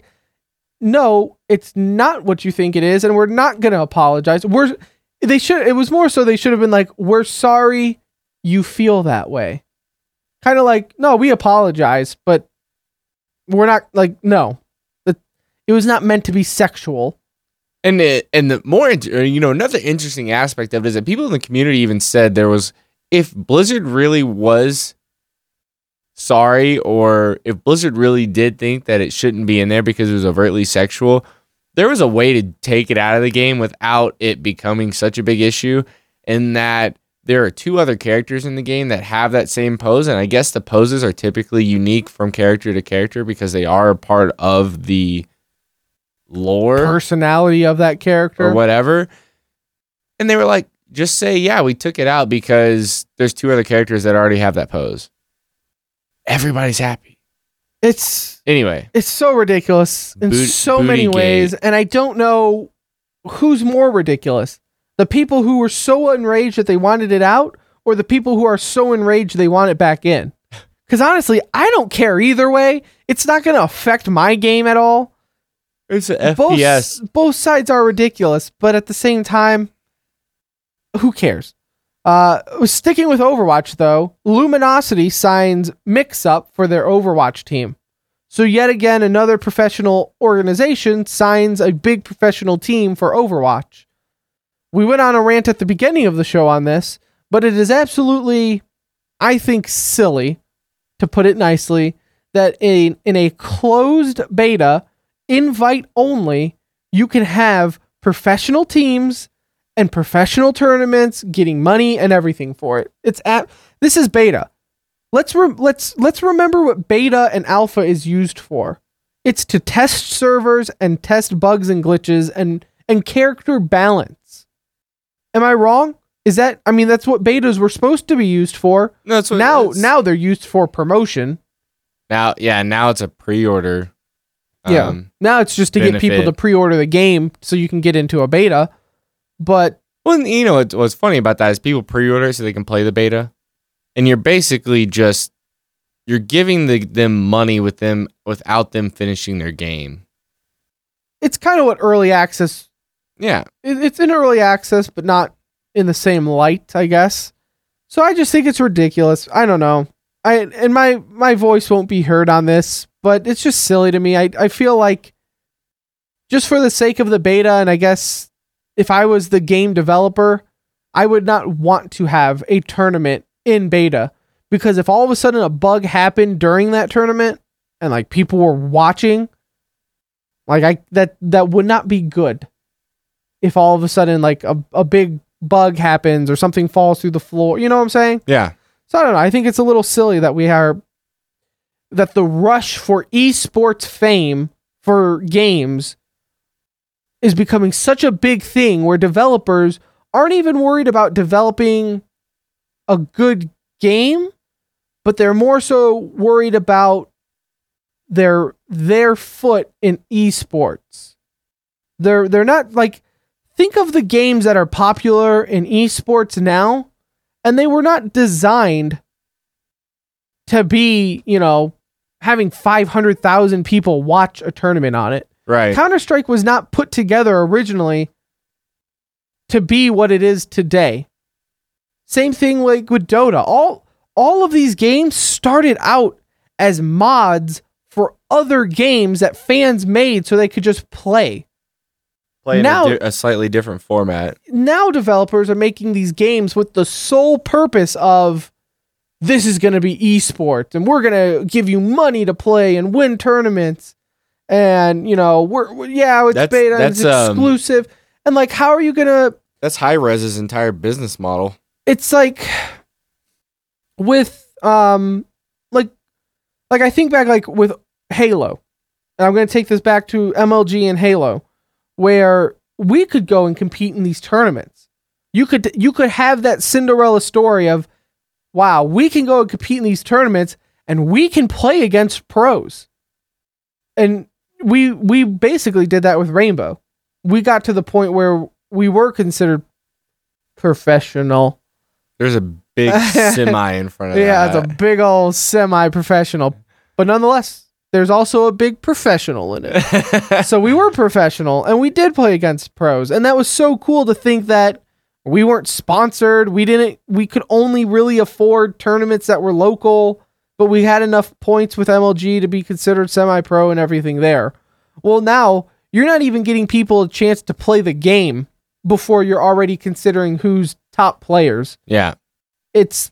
no, it's not what you think it is, and we're not going to apologize. We're they should. It was more so they should have been like, we're sorry you feel that way. Kind of like, no, we apologize, but we're not like, no, it, it was not meant to be sexual. And it, and the more, inter- you know, another interesting aspect of it is that people in the community even said there was, if Blizzard really was sorry, or if Blizzard really did think that it shouldn't be in there because it was overtly sexual, there was a way to take it out of the game without it becoming such a big issue. In that there are two other characters in the game that have that same pose, and I guess the poses are typically unique from character to character because they are a part of the lore Personality of that character. or whatever. And they were like, just say, yeah, we took it out because there's two other characters that already have that pose. Everybody's happy. It's Anyway, it's so ridiculous in Boot- so many Bootygate. ways, and I don't know who's more ridiculous. The people who were so enraged that they wanted it out, or the people who are so enraged they want it back in. Because honestly, I don't care either way. It's not going to affect my game at all. it's an Both, F P S. both sides are ridiculous, but at the same time, who cares? Uh, sticking with Overwatch, though, Luminosity signs Mix-Up for their Overwatch team. So yet again, another professional organization signs a big professional team for Overwatch. We went on a rant at the beginning of the show on this, but it is absolutely, I think, silly, to put it nicely, that in, in a closed beta, invite only, you can have professional teams and professional tournaments getting money and everything for it. It's at this is beta. Let's re- let's let's remember what beta and alpha is used for. It's to test servers and test bugs and glitches and and character balance. Am I wrong? Is that I mean that's what betas were supposed to be used for. No, that's what now it's, now they're used for promotion. Now yeah, now it's a pre-order. Yeah. Um, now it's just to benefit. get people to pre-order the game so you can get into a beta. But well, you know what, what's funny about that is people pre-order so they can play the beta, and you're basically just you're giving the, them money with them without them finishing their game. It's kind of what early access. Yeah, it, it's in early access, but not in the same light, I guess. So I just think it's ridiculous. I don't know. I and my my voice won't be heard on this, but it's just silly to me. I I feel like just for the sake of the beta, and I guess. If I was the game developer, I would not want to have a tournament in beta because if all of a sudden a bug happened during that tournament and like people were watching, like I that that would not be good. If all of a sudden like a, a big bug happens or something falls through the floor, you know what I'm saying? yeah. So I don't know. I think it's a little silly that we are that the rush for esports fame for games is becoming such a big thing where developers aren't even worried about developing a good game, but they're more so worried about their their foot in esports. They're they're not like think of the games that are popular in esports now, and they were not designed to be, you know, having five hundred thousand people watch a tournament on it. Right. Counter-Strike was not put together originally to be what it is today. Same thing like with Dota. All all of these games started out as mods for other games that fans made so they could just play. Play in now, a, di- a slightly different format. Now developers are making these games with the sole purpose of this is going to be esports and we're going to give you money to play and win tournaments. And, you know, we're, we're yeah, it's That's- beta, that's, it's um, exclusive. And like, how are you going to, That's Hi-Res's entire business model. it's like with, um, like, like I think back like with Halo, and I'm going to take this back to M L G and Halo, where we could go and compete in these tournaments. You could, you could have that Cinderella story of, wow, we can go and compete in these tournaments and we can play against pros. And we we basically did that with Rainbow. We got to the point where we were considered professional. There's a big semi in front of Yeah, that. it's a big old semi-professional. But nonetheless, there's also a big professional in it. So we were professional and we did play against pros. And that was so cool to think that we weren't sponsored. We didn't we could only really afford tournaments that were local. But we had enough points with M L G to be considered semi-pro and everything there. Well, now you're not even getting people a chance to play the game before you're already considering who's top players. Yeah. It's,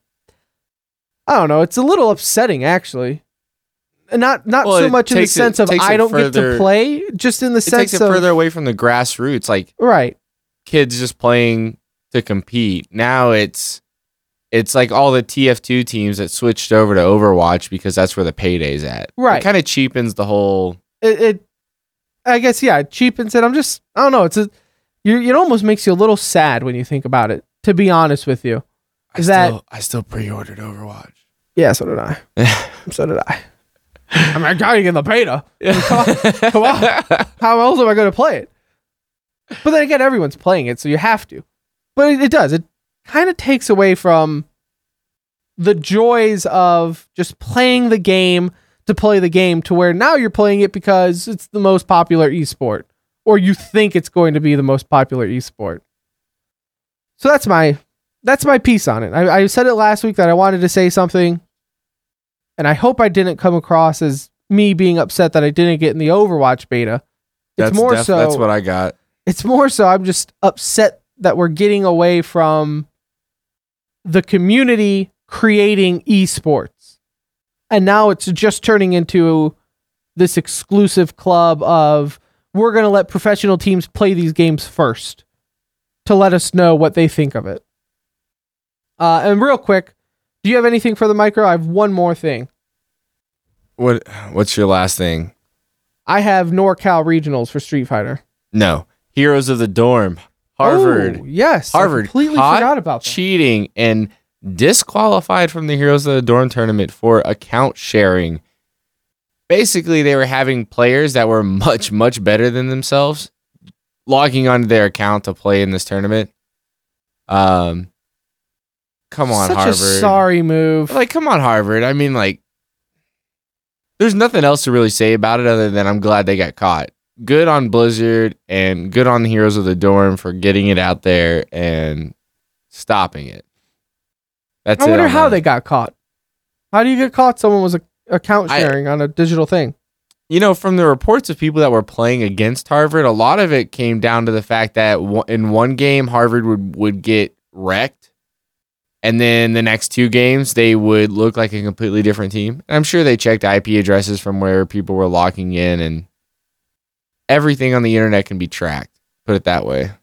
I don't know, it's a little upsetting actually. And not not Well, so it much in the takes it- sense of takes I it don't get further- to play, just in the It sense takes it of further away from the grassroots, like right. kids just playing to compete. Now it's it's like all the T F two teams that switched over to Overwatch because that's where the payday's at. Right. It kind of cheapens the whole. It, it I guess yeah, it cheapens it. I'm just I don't know, it's a you it almost makes you a little sad when you think about it, to be honest with you. I Is that- still, I still pre-ordered Overwatch. Yeah, so did I. So did I. I mean, I got to get in the beta. Come on. Come on. How else am I going to play it? But then again, everyone's playing it, so you have to. But it, it does. It kind of takes away from the joys of just playing the game to play the game to where now you're playing it because it's the most popular esport, or you think it's going to be the most popular esport. So that's my that's my piece on it. I, I said it last week that I wanted to say something, and I hope I didn't come across as me being upset that I didn't get in the Overwatch beta. It's That's more def- so. That's what I got. It's more so I'm just upset that we're getting away from the community creating esports. And now it's just turning into this exclusive club of we're going to let professional teams play these games first to let us know what they think of it. Uh, and real quick, do you have anything for the micro? I have one more thing. What What's your last thing? I have NorCal Regionals for Street Fighter. No. Heroes of the Dorm. Harvard. Oh, yes. Harvard I completely caught forgot about that. cheating and disqualified from the Heroes of the Dorm tournament for account sharing. Basically, they were having players that were much, much better than themselves logging onto their account to play in this tournament. Um, come on, Such Harvard. a sorry move. Like, come on, Harvard. I mean, like, there's nothing else to really say about it other than I'm glad they got caught. Good on Blizzard and good on the Heroes of the Dorm for getting it out there and stopping it. That's I it wonder on how that. they got caught. How do you get caught? Someone was a, account I- sharing on a digital thing. You know, from the reports of people that were playing against Harvard, a lot of it came down to the fact that w- in one game, Harvard would, would get wrecked. And then the next two games, they would look like a completely different team. And I'm sure they checked I P addresses from where people were logging in, and everything on the internet can be tracked. Put it that way.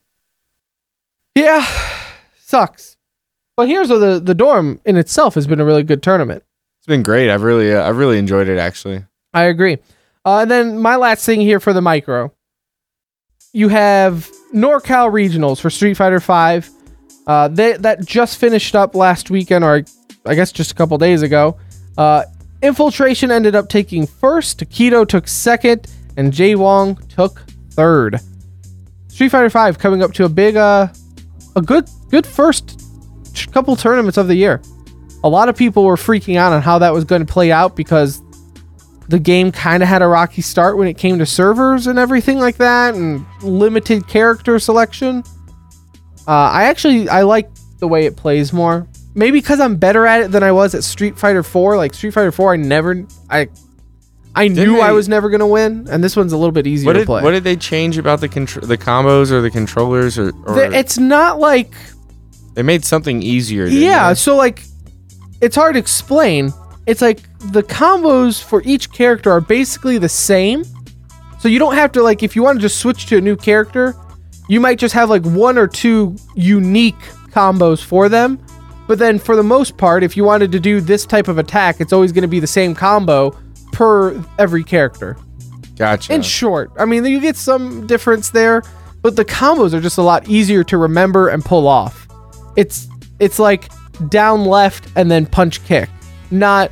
Yeah, sucks. But here's where the, the dorm in itself has been a really good tournament. It's been great. I've really, uh, I've really enjoyed it, actually. I agree. Uh, and then my last thing here for the micro. You have NorCal Regionals for Street Fighter five. Uh, they, that just finished up last weekend, or I guess just a couple days ago. Uh, Infiltration ended up taking first, Takedo took second, and Jay Wong took third. Street Fighter five coming up to a big, uh, a good, good first couple tournaments of the year. A lot of people were freaking out on how that was going to play out because the game kind of had a rocky start when it came to servers and everything like that, and limited character selection. Uh, I actually, I like the way it plays more. Maybe because I'm better at it than I was at Street Fighter four. Like Street Fighter four, I never, I, I knew they- I was never gonna win, and this one's a little bit easier What to did, play. what did they change about the contr- the combos or the controllers? Or, or The- it's not like, they made something easier. didn't yeah. they? So like, it's hard to explain. It's like the combos for each character are basically the same. So you don't have to, like, if you want to just switch to a new character, you might just have like one or two unique combos for them. But then for the most part, if you wanted to do this type of attack, it's always going to be the same combo per every character. Gotcha. In short, I mean, you get some difference there, but the combos are just a lot easier to remember and pull off. It's it's like down left and then punch kick, not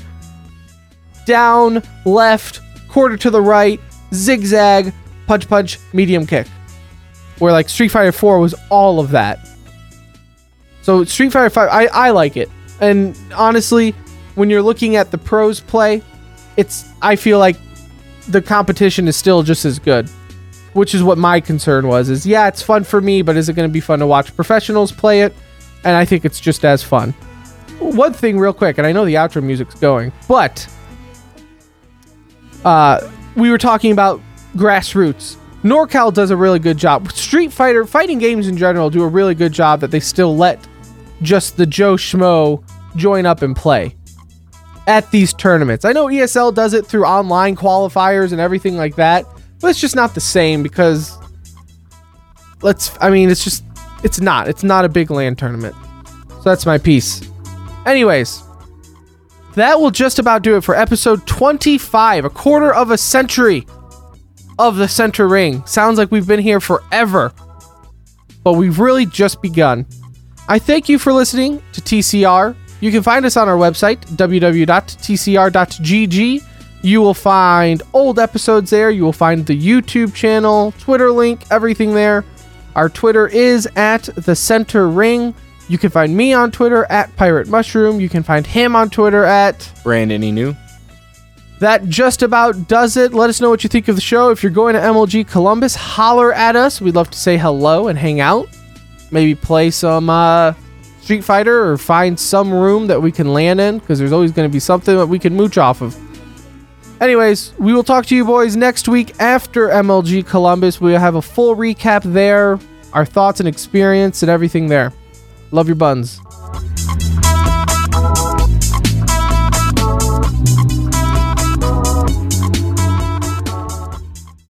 down left, quarter to the right, zigzag, punch punch, medium kick. Where like Street Fighter four was all of that. So Street Fighter five, I, I like it. And honestly, when you're looking at the pros play, it's I feel like the competition is still just as good. Which is what my concern was, is yeah, it's fun for me, but is it going to be fun to watch professionals play it? And I think it's just as fun. One thing real quick, and I know the outro music's going, but uh, we were talking about grassroots. NorCal does a really good job. Street Fighter, fighting games in general do a really good job that they still let just the Joe Schmo join up and play at these tournaments. I know E S L does it through online qualifiers and everything like that, but it's just not the same because let's, I mean, it's just, it's not, it's not a big LAN tournament. So that's my piece. Anyways, that will just about do it for episode twenty-five, a quarter of a century of the Center Ring. Sounds like we've been here forever, but we've really just begun. I thank you for listening to T C R. You can find us on our website, w w w dot t c r dot g g. You will find old episodes there. You will find the YouTube channel, Twitter link, everything there. Our Twitter is at the Center Ring. You can find me on Twitter at Pirate Mushroom. You can find him on Twitter at Brandon Inu. That just about does it. Let us know what you think of the show. If you're going to M L G Columbus, holler at us. We'd love to say hello and hang out. Maybe play some uh, Street Fighter or find some room that we can land in, because there's always going to be something that we can mooch off of. Anyways, we will talk to you boys next week after M L G Columbus. We'll have a full recap there, our thoughts and experience and everything there. Love your buns.